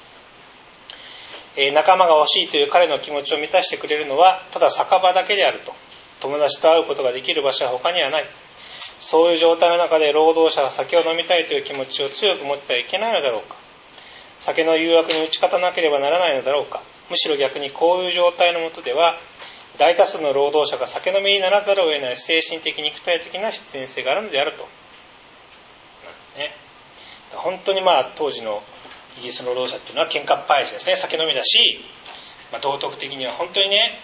と。仲間が欲しいという彼の気持ちを満たしてくれるのはただ酒場だけであると。友達と会うことができる場所は他にはない。そういう状態の中で労働者は酒を飲みたいという気持ちを強く持ってはいけないのだろうか。酒の誘惑に打ち勝たなければならないのだろうか。むしろ逆にこういう状態の下では大多数の労働者が酒飲みにならざるを得ない精神的肉体的な必然性があるのであると、ね、本当に当時のイギリスの労働者っていうのは喧嘩っ早いですね。酒飲みだし、道徳的には本当にね、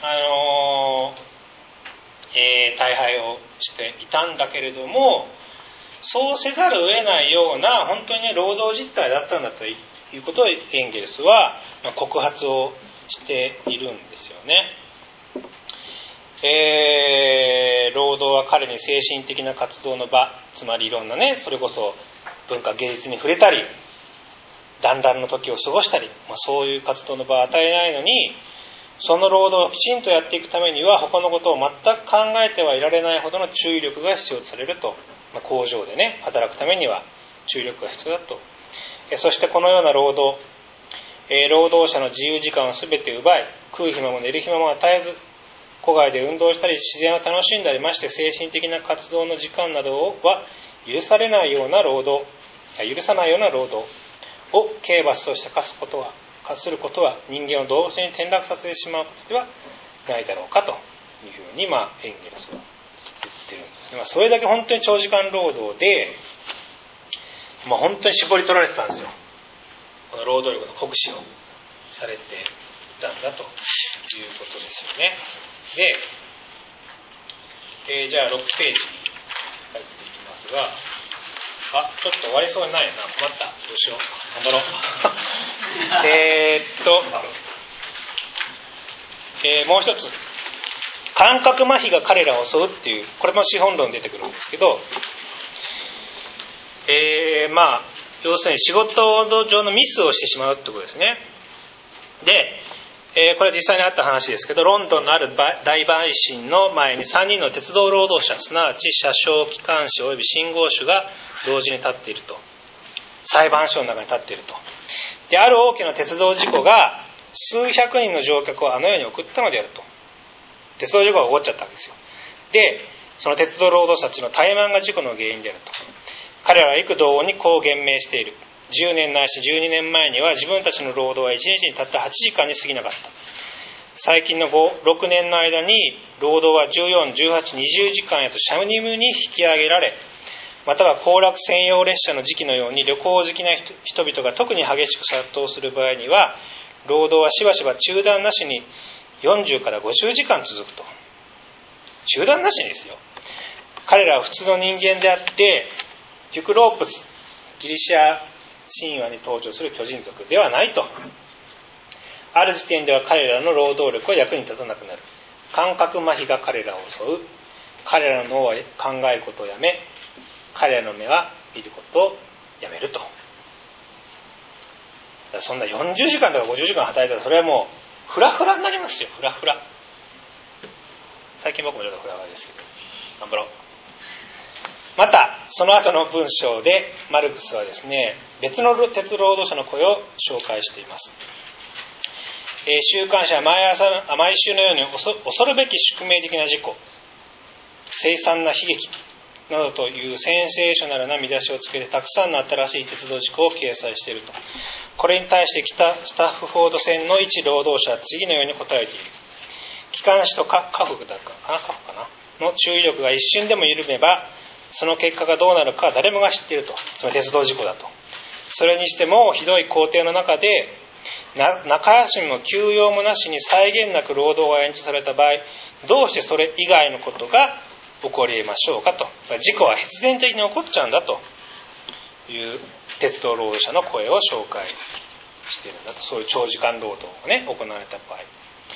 大敗をしていたんだけれども、そうせざるを得ないような本当にね労働実態だったんだということをエンゲルスは告発をしているんですよね。労働は彼に精神的な活動の場、つまりいろんなね、それこそ文化芸術に触れたり団らんの時を過ごしたり、そういう活動の場を与えないのに、その労働をきちんとやっていくためには他のことを全く考えてはいられないほどの注意力が必要とされると。工場でね働くためには注意力が必要だと。そしてこのような労働者の自由時間を全て奪い、食う暇も寝る暇も与えず、戸外で運動したり自然を楽しんだり、まして精神的な活動の時間などは許さないような労働を刑罰として課することは人間を動物に転落させてしまうことではないだろうかというふうにエンゲルスは言ってるんですね。それだけ本当に長時間労働で、本当に絞り取られてたんですよ。この労働力の酷使をされていたんだということですよね。で、じゃあ6ページに入っていきますが、ちょっと終わりそうにないな。困った。どうしよう。頑張ろう。もう一つ。感覚麻痺が彼らを襲うっていう、これも資本論に出てくるんですけど、要するに仕事上のミスをしてしまうってことですね。で、これは実際にあった話ですけど、ロンドンのある大陪審の前に3人の鉄道労働者、すなわち車掌、機関士および信号手が同時に立っていると。裁判所の中に立っていると。で、ある大きな鉄道事故が数百人の乗客をあの世に送ったのであると。鉄道事故が起こっちゃったわけですよ。で、その鉄道労働者たちの怠慢が事故の原因であると。彼らは幾度にこう言明している。10年ないし12年前には自分たちの労働は1日にたった8時間に過ぎなかった。最近の5、6年の間に労働は14、18、20時間へとシャニムに引き上げられ、または行楽専用列車の時期のように旅行好きな人々が特に激しく殺到する場合には、労働はしばしば中断なしに40から50時間続くと。中断なしにですよ。彼らは普通の人間であって、キュクロープス、ギリシャ神話に登場する巨人族ではないと。ある時点では彼らの労働力は役に立たなくなる。感覚麻痺が彼らを襲う。彼らの脳は考えることをやめ、彼らの目は見ることをやめると。そんな40時間とか50時間働いたら、それはもうフラフラになりますよ。フラフラ。最近僕もちょっとフラフラですけど、頑張ろう。またその後の文章でマルクスはですね、別の鉄労働者の声を紹介しています。週刊誌は毎週のように恐るべき宿命的な事故、凄惨な悲劇などというセンセーショナルな見出しをつけて、たくさんの新しい鉄道事故を掲載していると。これに対して北スタッフフォード線の一労働者は次のように答えている。機関士と家父の注意力が一瞬でも緩めば、その結果がどうなるかは誰もが知っていると。つまり鉄道事故だと。それにしてもひどい工程の中で中休みも休養もなしに際限なく労働が延長された場合、どうしてそれ以外のことが起こり得ましょうかと。事故は必然的に起こっちゃうんだという鉄道労働者の声を紹介しているんだと。そういう長時間労働がね行われた場合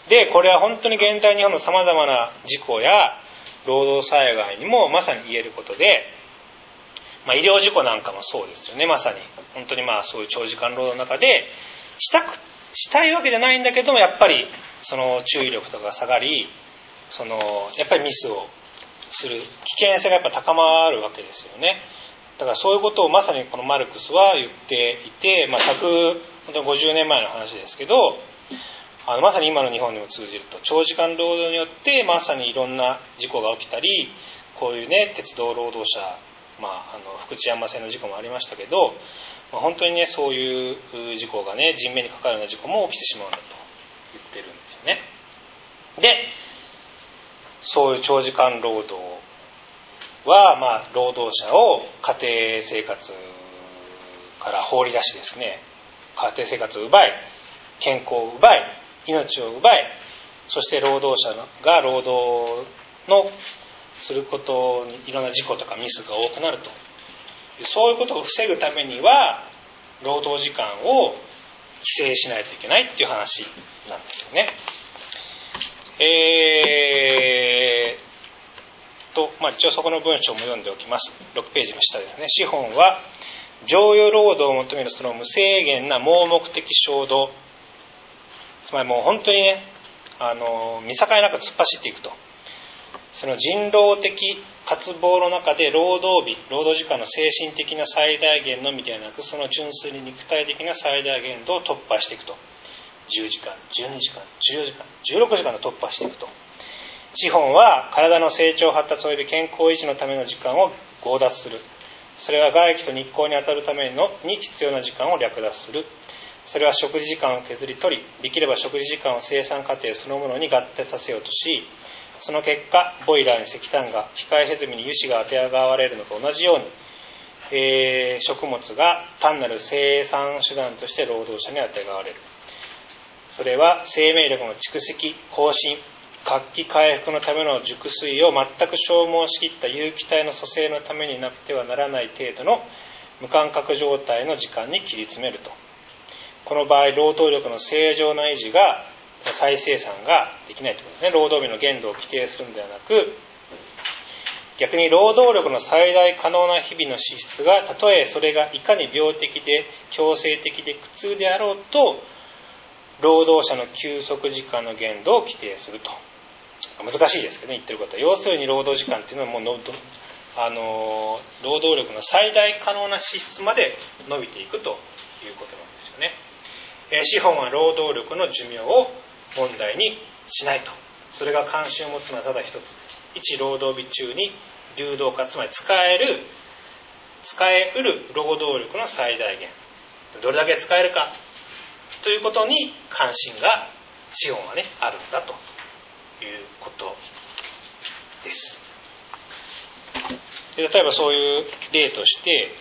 でこれは本当に現代日本のさまざまな事故や労働災害にもまさに言えることで、医療事故なんかもそうですよね。まさに本当にそういう長時間労働の中でしたいわけじゃないんだけども、やっぱりその注意力とか下がり、やっぱりミスをする危険性がやっぱ高まるわけですよね。だからそういうことをまさにこのマルクスは言っていて、本当に50年前の話ですけど、まさに今の日本にも通じると、長時間労働によってまさにいろんな事故が起きたり、こういうね鉄道労働者、福知山線の事故もありましたけど、本当にねそういう事故がね人命にかかるような事故も起きてしまうんだと言ってるんですよね。で、そういう長時間労働は労働者を家庭生活から放り出しですね、家庭生活を奪い、健康を奪い、命を奪い、そして労働者が労働のすることにいろんな事故とかミスが多くなると、そういうことを防ぐためには労働時間を規制しないといけないっていう話なんですよね。一応そこの文章も読んでおきます。6ページの下ですね。資本は剰余労働を求めるその無制限な盲目的衝動、つまりもう本当にね見境なく突っ走っていくと、その人労的渇望の中で労働時間の精神的な最大限のみではなく、その純粋に肉体的な最大限度を突破していくと、10時間、12時間、14時間、16時間の突破していくと。資本は体の成長発達及び健康維持のための時間を強奪する。それは外気と日光に当たるために必要な時間を略奪する。それは食事時間を削り取り、できれば食事時間を生産過程そのものに合体させようとし、その結果ボイラーに石炭が、機械ヘズミに油脂があてがわれるのと同じように、食物が単なる生産手段として労働者にあてがわれる。それは生命力の蓄積、更新、活気回復のための熟睡を全く消耗しきった有機体の組成のためになくてはならない程度の無感覚状態の時間に切り詰めると。この場合労働力の正常な維持が再生産ができないということですね。労働日の限度を規定するのではなく、逆に労働力の最大可能な日々の支出が、たとえそれがいかに病的で強制的で苦痛であろうと、労働者の休息時間の限度を規定すると。難しいですけどね、言ってることは。要するに労働時間っていうのはもう労働力の最大可能な支出まで伸びていくということなんですよね。資本は労働力の寿命を問題にしないと。それが関心を持つのはただ一つ、一労働日中に流動化、つまり使えうる労働力の最大限、どれだけ使えるかということに関心が資本はねあるんだということです。で、例えばそういう例として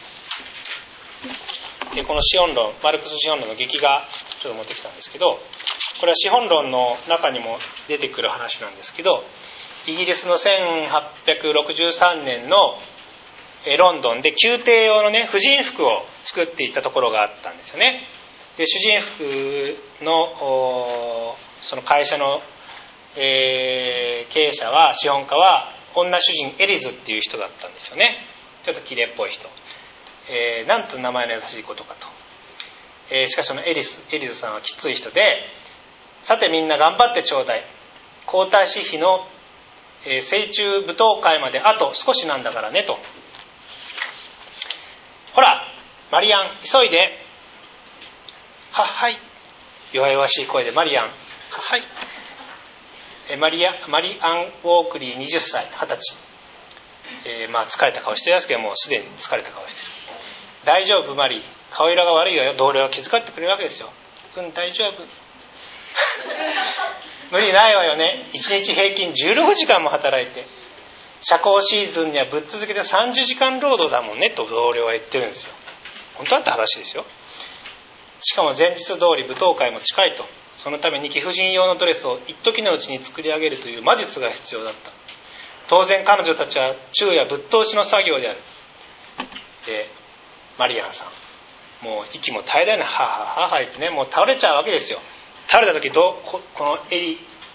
この資本論、マルクス資本論の劇画ちょっと持ってきたんですけど、これは資本論の中にも出てくる話なんですけど、イギリスの1863年のロンドンで宮廷用のね婦人服を作っていたところがあったんですよね。で、主人服のその会社の、経営者は、資本家は女主人エリズっていう人だったんですよね。ちょっと綺麗っぽい人、なんと名前の優しいことかと。しかしそのエリズさんはきつい人で、さてみんな頑張ってちょうだい、皇太子妃の、成虫舞踏会まであと少しなんだからねと。ほらマリアン急いで、ははい、弱々しい声でマリアン、ははい、マリアン・ウォークリー20歳、20歳、疲れた顔してるんですけど、もうすでに疲れた顔してる。大丈夫マリー、顔色が悪いわよ。同僚は気遣ってくれるわけですよ。大丈夫無理ないわよね。1日平均16時間も働いて、社交シーズンにはぶっ続けて30時間労働だもんねと同僚は言ってるんですよ。本当だって話ですよ。しかも前日通り舞踏会も近いと。そのために貴婦人用のドレスを一時のうちに作り上げるという魔術が必要だった。当然彼女たちは昼夜ぶっ通しの作業である。で、マリアンさん、もう息も絶え絶えなはははは言ってね、もう倒れちゃうわけですよ。倒れた時このエ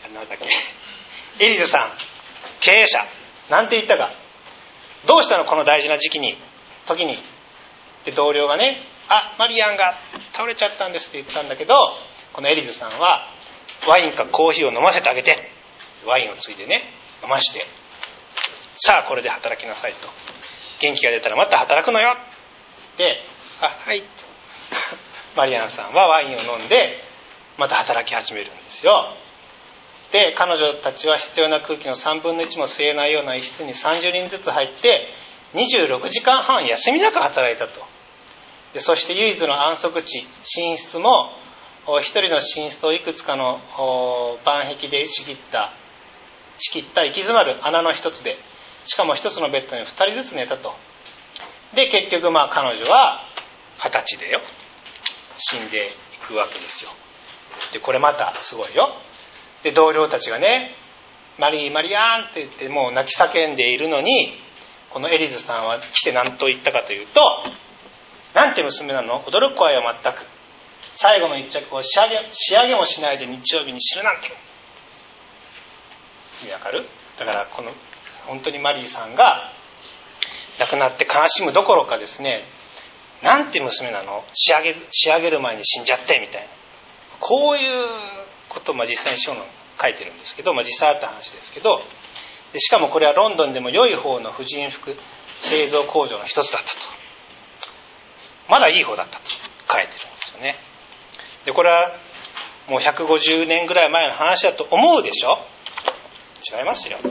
なんだっけ、エリズさん経営者なんて言ったか、どうしたのこの大事な時にで同僚がね、マリアンが倒れちゃったんですって言ったんだけど、このエリズさんはワインかコーヒーを飲ませてあげて、ワインをついでね飲まして、さあこれで働きなさいと、元気が出たらまた働くのよで、はいマリアンさんはワインを飲んでまた働き始めるんですよ。で彼女たちは必要な空気の3分の1も吸えないような一室に30人ずつ入って26時間半休みなく働いたと。でそして唯一の安息地、寝室も一人の寝室をいくつかの板壁で仕切った行き詰まる穴の一つで、しかも一つのベッドに2人ずつ寝たと。で結局彼女は20歳で死んでいくわけですよ。でこれまたすごいよ。で同僚たちがね、マリーマリアーンって言ってもう泣き叫んでいるのに、このエリズさんは来て何と言ったかというと、なんて娘なの、驚く声は全く、最後の一着を仕上げもしないで日曜日に死ぬなんて。意味わかる？だからこの本当にマリーさんが亡くなって悲しむどころかですね、なんて娘なの、仕上げる前に死んじゃってみたいな、こういうことを実際に書の書いてるんですけど、実際あった話ですけど、でしかもこれはロンドンでも良い方の婦人服製造工場の一つだったと、まだいい方だったと書いてるんですよね。でこれはもう150年ぐらい前の話だと思うでしょ。違いますよ。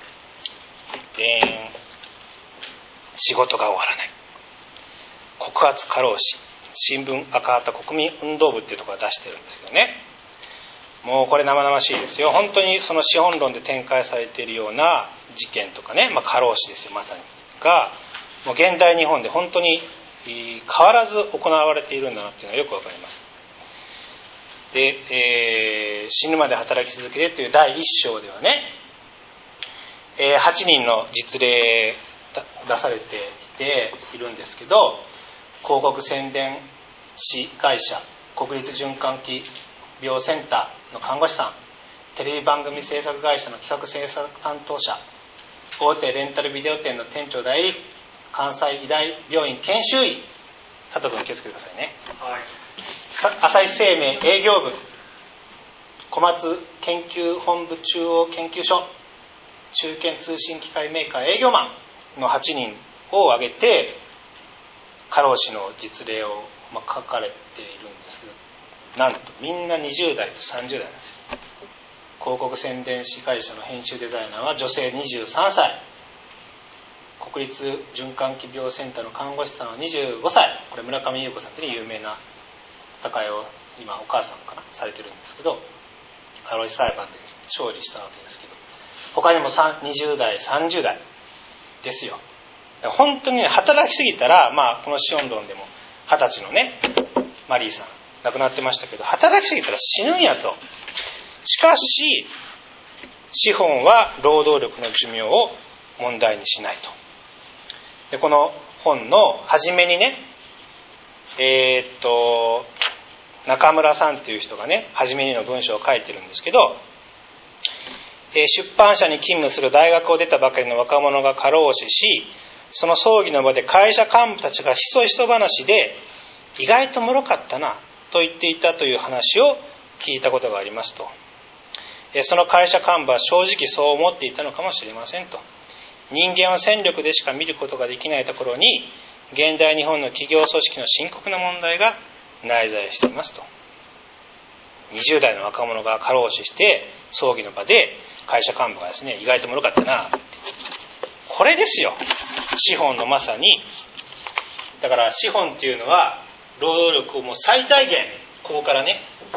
仕事が終わらない、告発過労死、新聞赤旗国民運動部っていうところが出してるんですけどね、もうこれ生々しいですよ。本当にその資本論で展開されているような事件とかね、過労死ですよ、まさにがもう現代日本で本当に変わらず行われているんだなっていうのはよくわかります。で、死ぬまで働き続けるという第一章ではね、8人の実例出されているんですけど、広告宣伝士会社、国立循環器病センターの看護師さん、テレビ番組制作会社の企画制作担当者、大手レンタルビデオ店の店長代理、関西医大病院研修医、佐藤君気をつけてくださいね、はい、朝日生命営業部、小松研究本部中央研究所、中堅通信機械メーカー営業マンの8人を挙げて過労死の実例を書かれているんですけど、なんとみんな20代と30代なんですよ。広告宣伝士会社の編集デザイナーは女性23歳、国立循環器病センターの看護師さんは25歳、これ村上優子さんという有名な戦いを今お母さんかなされてるんですけど、過労死裁判で勝利したわけですけど、他にも20代30代ですよ。本当に、働きすぎたら、この資本論でも20歳のねマリーさん亡くなってましたけど、働きすぎたら死ぬんやと。しかし資本は労働力の寿命を問題にしないと。でこの本の初めにね、中村さんっていう人がね初めにの文章を書いてるんですけど、出版社に勤務する大学を出たばかりの若者が過労死し、その葬儀の場で会社幹部たちがひそひそ話で意外と脆かったなと言っていたという話を聞いたことがありますと。その会社幹部は正直そう思っていたのかもしれませんと。人間は戦力でしか見ることができないところに現代日本の企業組織の深刻な問題が内在していますと。20代の若者が過労死して葬儀の場で会社幹部がですね、意外と脆かったなって、これですよ資本のまさに。だから資本っていうのは労働力をもう最大限ここからね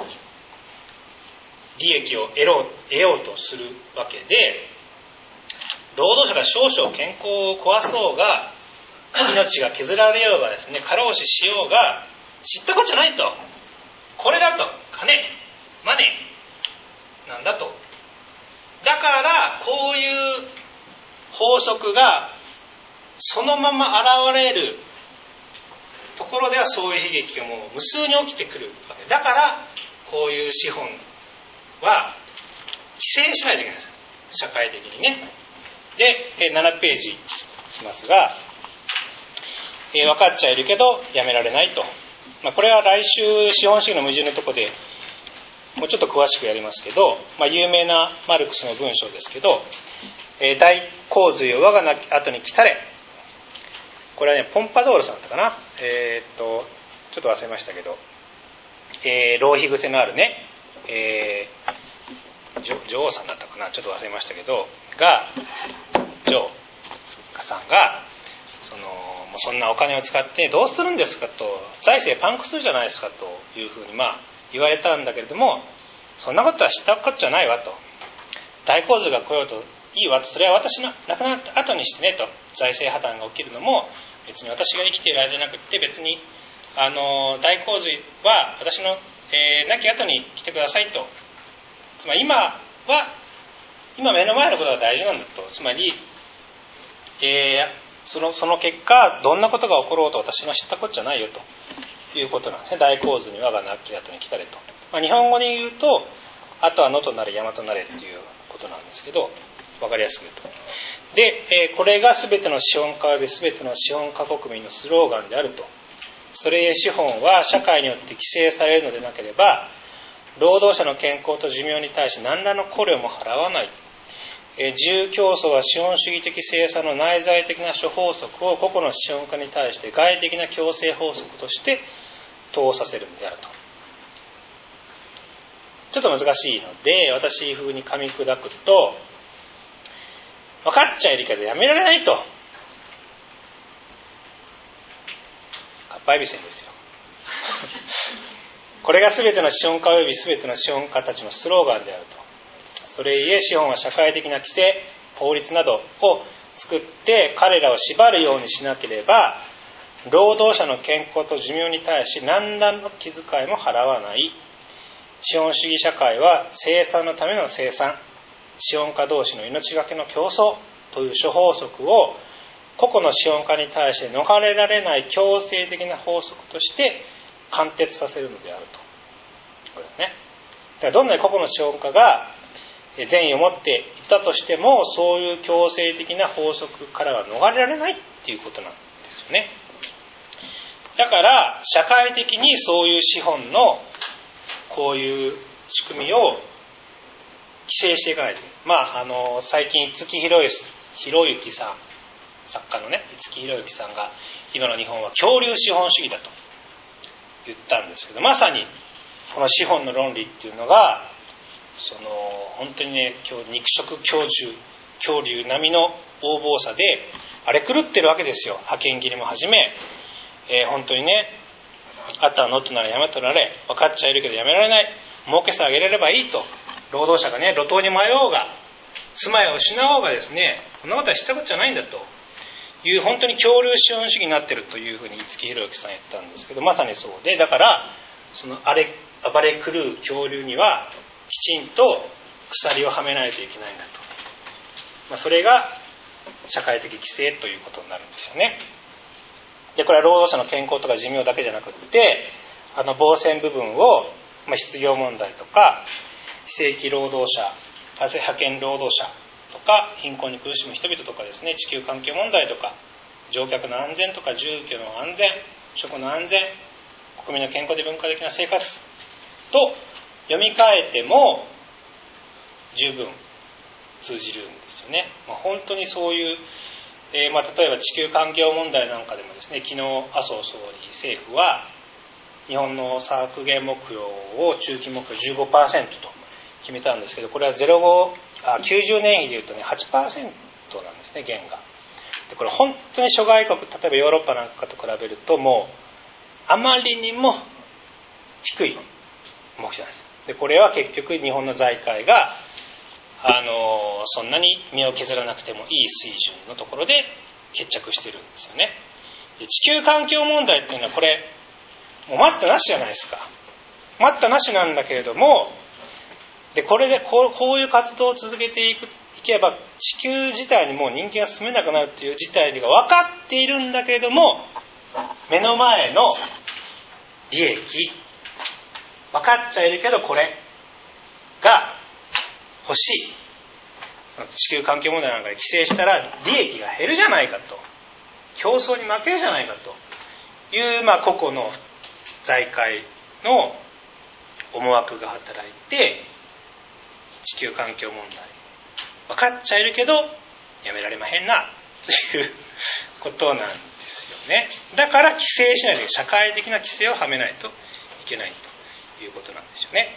利益を得ようとするわけで、労働者が少々健康を壊そうが命が削られようがですね、過労死しようが知ったことじゃないと。これだと金マネーなんだと。だからこういう法則がそのまま現れるところではそういう悲劇がもう無数に起きてくるわけだから、こういう資本は制しないといけないです。社会的にね。で、7ページいきますが、分かっちゃいるけどやめられないと。これは来週資本主義の矛盾のところでもうちょっと詳しくやりますけど、有名なマルクスの文章ですけど、大洪水を我が亡き後に来たれ。これはね、ポンパドールさんだったかな。ちょっと忘れましたけど、浪費癖のあるね、女王さんだったかな、ちょっと忘れましたけど、女王さんが、もうそんなお金を使ってどうするんですかと、財政パンクするじゃないですかというふうに言われたんだけれども、そんなことは知ったこっちゃないわと。大洪水が来ようといいわと、それは私の亡くなった後にしてねと。財政破綻が起きるのも別に私が生きている間じゃなくて、別に大洪水は私の、亡き後に来てくださいと。つまり今目の前のことが大事なんだと。つまり、その結果どんなことが起ころうと私の知ったこっちゃないよということなんですね。大洪水に我が亡き後に来たれと。日本語で言うと、あとは野となれ山となれっていうことなんですけど、分かりやすく言うと。で、これが全ての資本家及び全ての資本家国民のスローガンであると。それゆえ資本は社会によって規制されるのでなければ、労働者の健康と寿命に対し何らの考慮も払わない。自由競争は資本主義的生産の内在的な諸法則を個々の資本家に対して外的な強制法則として通させるのであると。ちょっと難しいので、私風に噛み砕くと、分かっちゃいるけどやめられないと。かっぱえびせんですよ。これが全ての資本家及び全ての資本家たちのスローガンであると。それゆえ資本は社会的な規制、法律などを作って彼らを縛るようにしなければ、労働者の健康と寿命に対し何らの気遣いも払わない。資本主義社会は生産のための生産、資本家同士の命がけの競争という諸法則を個々の資本家に対して逃れられない強制的な法則として貫徹させるのであると。これですね。だからどんなに個々の資本家が善意を持っていたとしても、そういう強制的な法則からは逃れられないっていうことなんですよね。だから社会的にそういう資本のこういう仕組みを規制していかないと。最近五木ひろゆきさん、作家のね、五木ひろゆきさんが今の日本は恐竜資本主義だと言ったんですけど、まさにこの資本の論理っていうのが本当にね、肉食恐竜並みの横暴さで荒れ狂ってるわけですよ。派遣切りもはじめ、本当にね、あとは野となれ山となれ、分かっちゃいるけどやめられない、儲けさえ上げれればいいと。労働者がね、路頭に迷おうが住まいを失おうがですね、こんなことは知ったことじゃないんだという、本当に恐竜資本主義になってるというふうに五木ひろゆきさん言ったんですけど、まさにそうで、だからその暴れ狂う恐竜にはきちんと鎖をはめないといけないんだと。それが社会的規制ということになるんですよね。で、これは労働者の健康とか寿命だけじゃなくって、防線部分を、失業問題とか非正規労働者、派遣労働者とか貧困に苦しむ人々とかですね、地球環境問題とか乗客の安全とか住居の安全、食の安全、国民の健康で文化的な生活と読み替えても十分通じるんですよね。本当にそういう、例えば地球環境問題なんかでもですね、昨日麻生総理、政府は日本の削減目標を中期目標 15% と決めたんですけど、これは90年比でいうとね 8% なんですね、減が。でこれ本当に諸外国、例えばヨーロッパなんかと比べるともうあまりにも低い目標なんです。でこれは結局日本の財界がそんなに身を削らなくてもいい水準のところで決着してるんですよね。で地球環境問題っていうのはこれもう待ったなしじゃないですか。待ったなしなんだけれども、でこれでこういう活動を続けていけば地球自体にもう人間が住めなくなるっていう事態が分かっているんだけれども、目の前の利益分かっちゃいるけど、これが欲しい、その地球環境問題なんかで規制したら利益が減るじゃないかと、競争に負けるじゃないかという、個々の財界の思惑が働いて、地球環境問題分かっちゃいるけどやめられまへんなということなんですよね。だから規制しないで、社会的な規制をはめないといけないということなんですよね。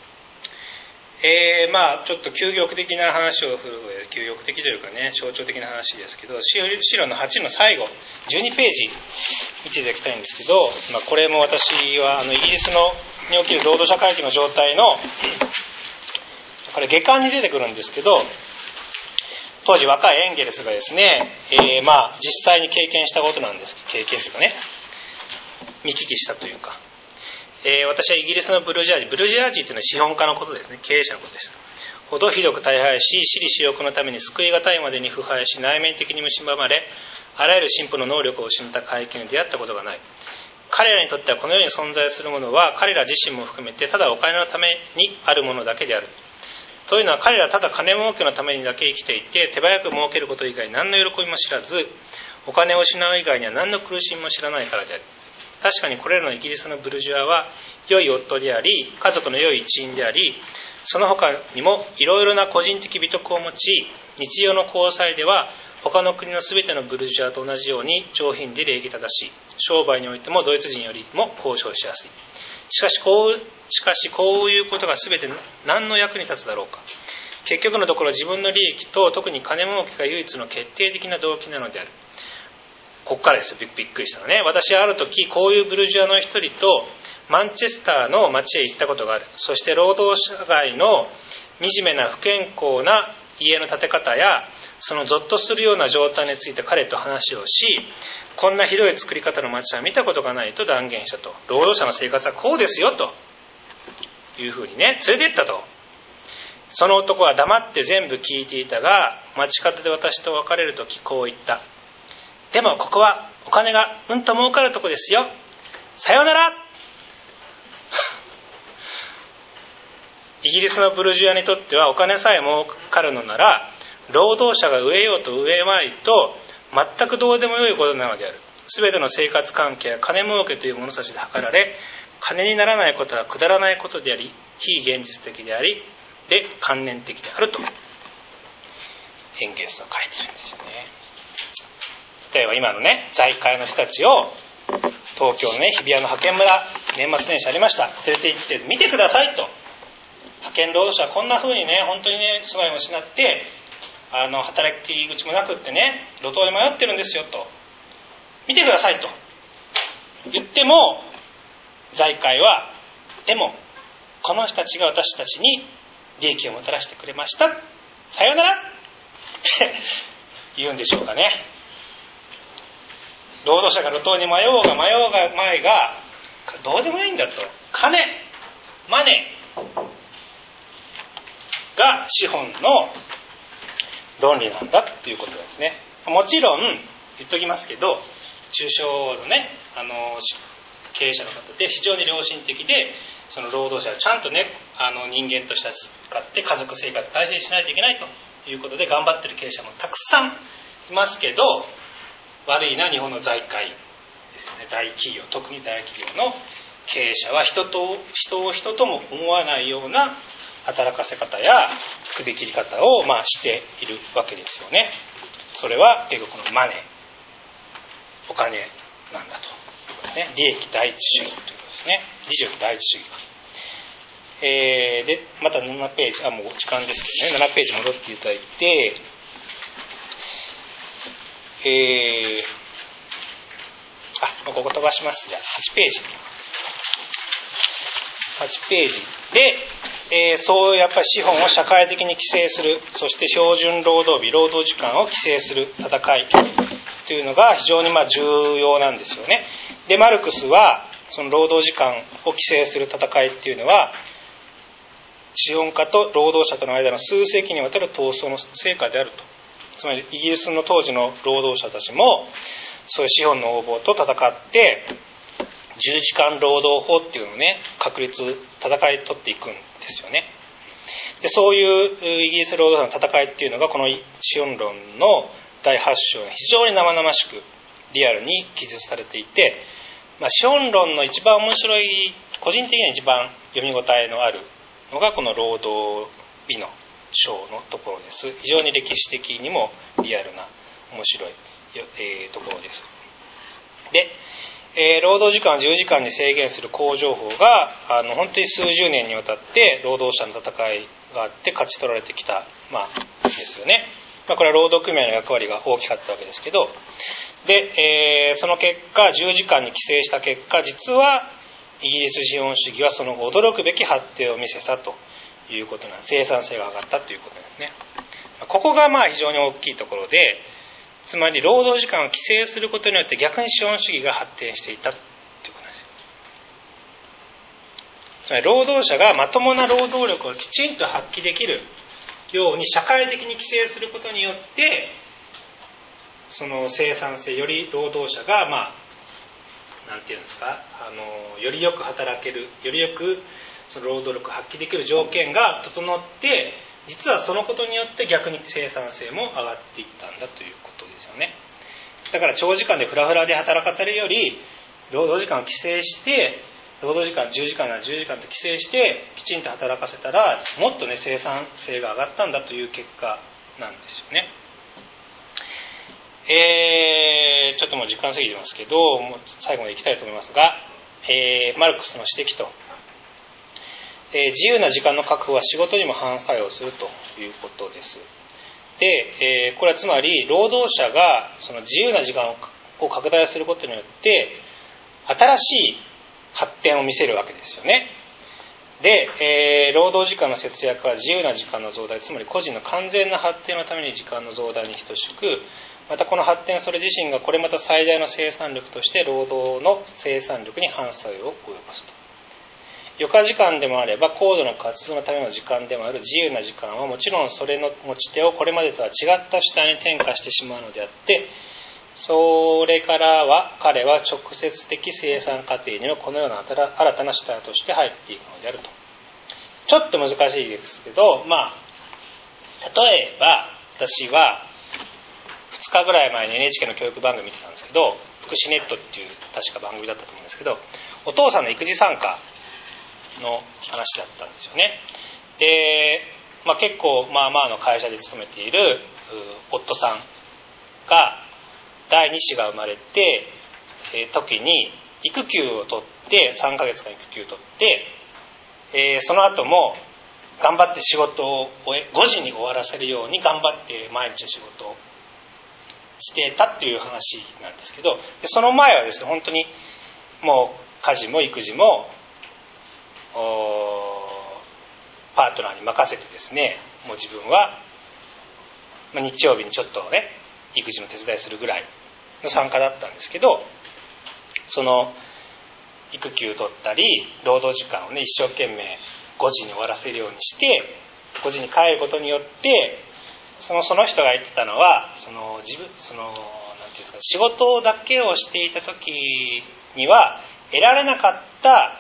ちょっと究極的な話をするので、究極的というかね、象徴的な話ですけど、資料の8の最後12ページ見ていただきたいんですけど、これも私はイギリスに起きる労働者階級の状態のこれ下巻に出てくるんですけど、当時若いエンゲルスがですね、実際に経験したことなんです。経験というかね、見聞きしたというか、私はイギリスのブルジャージというのは資本家のことですね、経営者のことです。ほどひどく大敗し、私利私欲のために救いがたいまでに腐敗し、内面的に蝕まれ、あらゆる進歩の能力を失った階級に出会ったことがない。彼らにとってはこの世に存在するものは、彼ら自身も含めてただお金のためにあるものだけである。というのは、彼らはただ金儲けのためにだけ生きていて、手早く儲けること以外何の喜びも知らず、お金を失う以外には何の苦しみも知らないからである。確かにこれらのイギリスのブルジュアは良い夫であり、家族の良い一員であり、その他にもいろいろな個人的美徳を持ち、日常の交際では他の国のすべてのブルジュアと同じように上品で礼儀正しい。商売においてもドイツ人よりも交渉しやすい。しかしこういうことがすべて何の役に立つだろうか。結局のところ自分の利益と特に金儲けが唯一の決定的な動機なのである。ここからですよ、びっくりしたのね。私はある時こういうブルジュアの一人とマンチェスターの町へ行ったことがある。そして労働者街の惨めな不健康な家の建て方やそのゾッとするような状態について彼と話をし、こんなひどい作り方の町は見たことがないと断言したと。労働者の生活はこうですよというふうにね、連れて行ったと。その男は黙って全部聞いていたが、街角で私と別れるときこう言った。でもここはお金がうんと儲かるとこですよ。さようなら。イギリスのブルジュアにとってはお金さえ儲かるのなら、労働者が飢えようと飢えまいと全くどうでもよいことなのである。すべての生活関係は金儲けという物差しで測られ、金にならないことはくだらないことであり、非現実的であり、で観念的であるとエンゲルスは書いてるんですよね。例えば今のね、財界の人たちを東京のね、日比谷の派遣村、年末年始ありました。連れて行って見てくださいと。派遣労働者はこんな風にね、本当にね、住まいも失って働き口もなくってね、路頭で迷ってるんですよと。見てくださいと言っても、財界はでもこの人たちが私たちに利益をもたらしてくれました、さようならって言うんでしょうかね。労働者が路頭に迷おうが前がどうでもいいんだと。金マネが資本の論理なんだっていうことですね。もちろん言っときますけど、中小のね、経営者の方で非常に良心的で、その労働者はちゃんとね、人間として使って家族生活改善しないといけないということで頑張ってる経営者もたくさんいますけど、悪いな日本の財界ですよね。大企業、特に大企業の経営者は人を人とも思わないような働かせ方や首切り方をしているわけですよね。それは結局このマネー、お金なんだと、ね、利益第一主義ということですね。利益第一主義。でまた7ページ、もう時間ですけどね、7ページ戻っていただいて、ここ飛ばします。じゃあ8ページ。8ページで、そうやっぱり資本を社会的に規制する、そして標準労働日、労働時間を規制する戦いというのが非常に重要なんですよね。で、マルクスはその労働時間を規制する戦いっていうのは、資本家と労働者との間の数世紀にわたる闘争の成果であると。つまりイギリスの当時の労働者たちもそういう資本の横暴と戦って10時間労働法っていうのをね、戦い取っていくんですよね。 でそういうイギリス労働者の戦いっていうのがこの資本論の第8章に非常に生々しくリアルに記述されていて、資本論の一番面白い、個人的には一番読み応えのあるのがこの労働美の章のところです。非常に歴史的にもリアルな面白い、ところです。で、労働時間を10時間に制限する工場法が本当に数十年にわたって労働者の戦いがあって勝ち取られてきた、ですよね。これは労働組合の役割が大きかったわけですけど、で、その結果10時間に規制した結果、実はイギリス資本主義はその後驚くべき発展を見せたということなんです。生産性が上がったということですね。ここが非常に大きいところで、つまり労働時間を規制することによって逆に資本主義が発展していたということなんですよ。つまり労働者がまともな労働力をきちんと発揮できるように社会的に規制することによって、その生産性、より労働者がなんていうんですか、よりよく働ける、よりよくその労働力を発揮できる条件が整って、実はそのことによって逆に生産性も上がっていったんだということですよね。だから長時間でフラフラで働かせるより、労働時間を規制して、労働時間10時間なら10時間と規制してきちんと働かせたら、もっとね生産性が上がったんだという結果なんですよね。ちょっともう時間過ぎてますけど、もう最後まで行きたいと思いますが、マルクスの指摘と、自由な時間の確保は仕事にも反作用するということです。で、これはつまり労働者がその自由な時間を拡大することによって新しい発展を見せるわけですよね。で、労働時間の節約は自由な時間の増大、つまり個人の完全な発展のために時間の増大に等しく、またこの発展それ自身がこれまた最大の生産力として労働の生産力に反作用を及ぼすと。余暇時間でもあれば高度な活動のための時間でもある自由な時間はもちろんそれの持ち手をこれまでとは違った主体に転化してしまうのであって、それからは彼は直接的生産過程にもこのような新たな主体として入っていくのであると。ちょっと難しいですけど、例えば私は2日ぐらい前に NHK の教育番組見てたんですけど、福祉ネットっていう確か番組だったと思うんですけど、お父さんの育児参加の話だったんですよね。で、結構の会社で勤めている夫さんが第2子が生まれて時に育休を取って3ヶ月間育休を取って、その後も頑張って仕事を5時に終わらせるように頑張って毎日仕事をしてたっていう話なんですけど、でその前はですね、本当にもう家事も育児もパートナーに任せてですね、もう自分は、日曜日にちょっとね育児の手伝いするぐらいの参加だったんですけど、その育休取ったり労働時間をね一生懸命5時に終わらせるようにして5時に帰ることによって、その人が言ってたのは、なんていうんですか、仕事だけをしていた時には得られなかった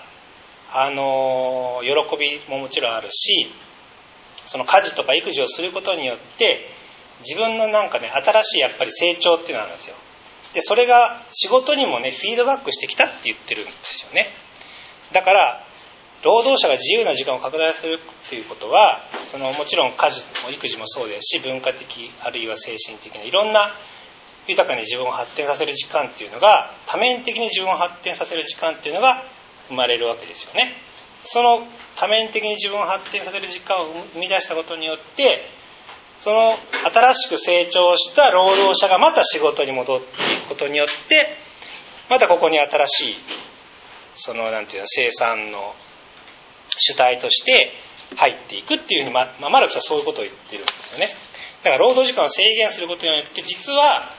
喜びももちろんあるし、その家事とか育児をすることによって自分の新しいやっぱり成長っていうのがあるんですよ。でそれが仕事にもねフィードバックしてきたって言ってるんですよね。だから労働者が自由な時間を拡大するっていうことは、もちろん家事も育児もそうですし、文化的あるいは精神的ないろんな豊かに自分を発展させる時間っていうのが、多面的に自分を発展させる時間っていうのが生まれるわけですよね。その多面的に自分を発展させる時間を生み出したことによって、その新しく成長した労働者がまた仕事に戻っていくことによって、またここに新しいなんていうの生産の主体として入っていくっていうふうに、マルクスはそういうことを言ってるんですよね。だから労働時間を制限することによって実は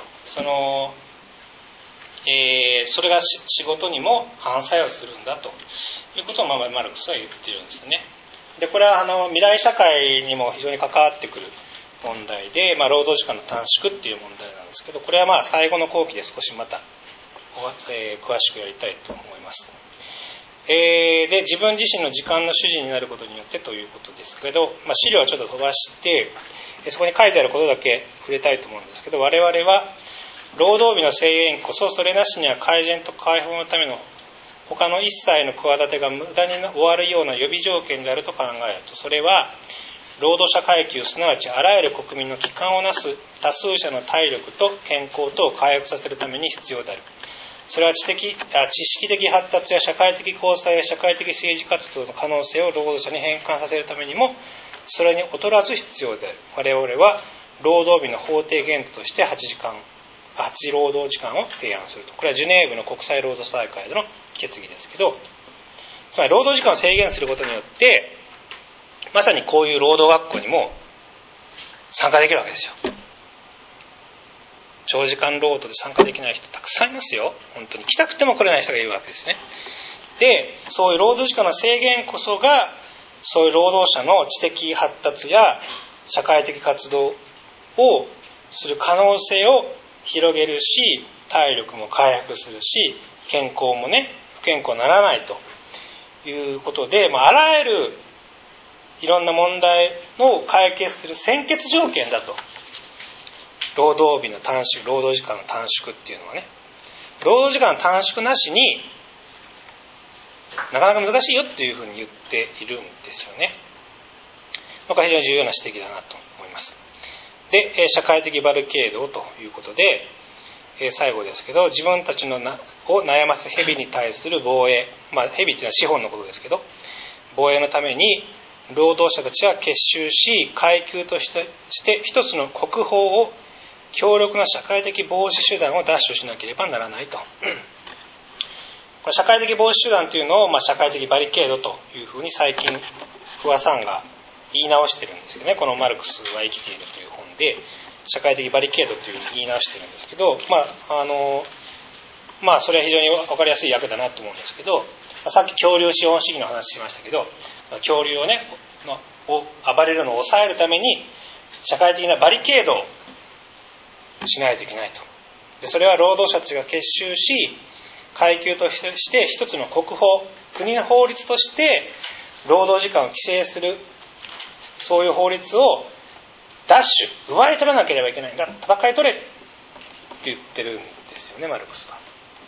それが仕事にも反作用するんだということをマルクスは言ってるんですよね。でこれは未来社会にも非常に関わってくる問題で、労働時間の短縮っていう問題なんですけど、これは最後の後期で少しまた詳しくやりたいと思います。 で自分自身の時間の主人になることによってということですけど、資料はちょっと飛ばしてそこに書いてあることだけ触れたいと思うんですけど、我々は労働日の制限こそそれなしには改善と解放のための他の一切の企てが無駄に終わるような予備条件であると考えると、それは労働者階級すなわちあらゆる国民の基幹をなす多数者の体力と健康とを回復させるために必要である。それは知識的発達や社会的交際や社会的政治活動の可能性を労働者に変換させるためにもそれに劣らず必要である。我々は労働日の法定限度として8労働時間を提案すると。これはジュネーブの国際労働大会での決議ですけど、つまり労働時間を制限することによってまさにこういう労働学校にも参加できるわけですよ。長時間労働で参加できない人たくさんいますよ。本当に来たくても来れない人がいるわけですね。で、そういう労働時間の制限こそがそういう労働者の知的発達や社会的活動をする可能性を広げるし、体力も回復するし、健康もね、不健康にならないということで、あらゆるいろんな問題を解決する先決条件だと。労働日の短縮、労働時間の短縮っていうのはね、労働時間の短縮なしになかなか難しいよっていうふうに言っているんですよね。これは非常に重要な指摘だなと思います。で、社会的バルケードということで、最後ですけど、自分たちのを悩ます蛇に対する防衛、蛇っていうのは資本のことですけど、防衛のために労働者たちは結集し、階級として一つの国法を強力な社会的防止手段を奪取しなければならないと。これ社会的防止手段というのを、社会的バリケードというふうに最近不破さんが言い直してるんですけどね。このマルクスは生きているという本で社会的バリケードというふうに言い直してるんですけど、それは非常に分かりやすい訳だなと思うんですけど、さっき恐竜資本主義の話しましたけど、恐竜をね暴れるのを抑えるために社会的なバリケードをしないといけないと。でそれは労働者たちが結集し、階級として一つの国法、国の法律として労働時間を規制する、そういう法律を奪取、奪い取らなければいけないんだ、戦い取れって言ってるんですよね、マルクスは。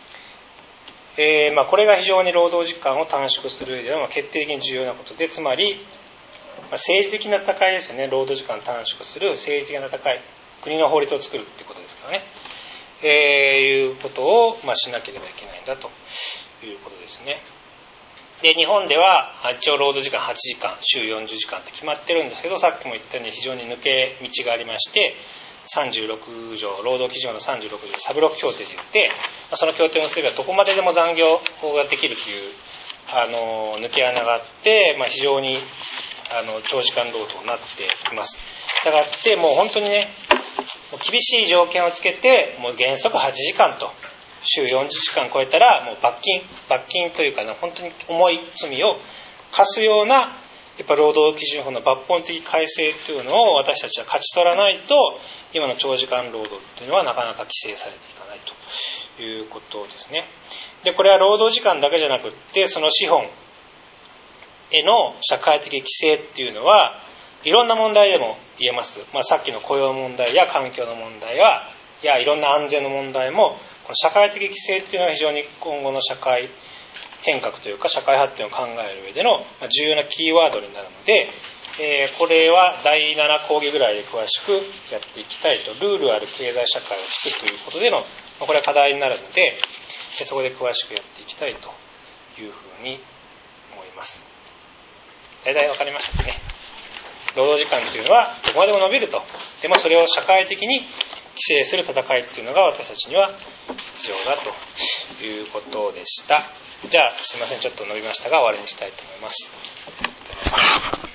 これが非常に労働時間を短縮する上では決定的に重要なことで、つまり政治的な戦いですよね。労働時間を短縮する政治的な戦い、国の法律を作るってことですからね、いうことを、しなければいけないんだということですね。で、日本では一応労働時間8時間、週40時間って決まってるんですけど、さっきも言ったように非常に抜け道がありまして、36条、労働基準の36条、サブロック協定で言って、その協定を結べばどこまででも残業ができるという抜け穴があって、非常に長時間労働になっています。だからってもう本当にね、もう厳しい条件をつけて、もう原則8時間と、週40時間超えたらもう罰金というかね、本当に重い罪を課すようなやっぱ労働基準法の抜本的改正というのを私たちは勝ち取らないと、今の長時間労働というのはなかなか規制されていかないということですね。で、これは労働時間だけじゃなくって、その資本への社会的規制っていうのはいろんな問題でも言えます。さっきの雇用問題や環境の問題やいろんな安全の問題も、この社会的規制っていうのは非常に今後の社会変革というか社会発展を考える上での重要なキーワードになるので、これは第7講義ぐらいで詳しくやっていきたいと。ルールある経済社会を指揮ということでの、これは課題になるので、そこで詳しくやっていきたいというふうに思います。大体わかりましたかね。労働時間というのはどこまでも伸びると。でもそれを社会的に規制する戦いというのが私たちには必要だということでした。じゃあすいません、ちょっと伸びましたが終わりにしたいと思います。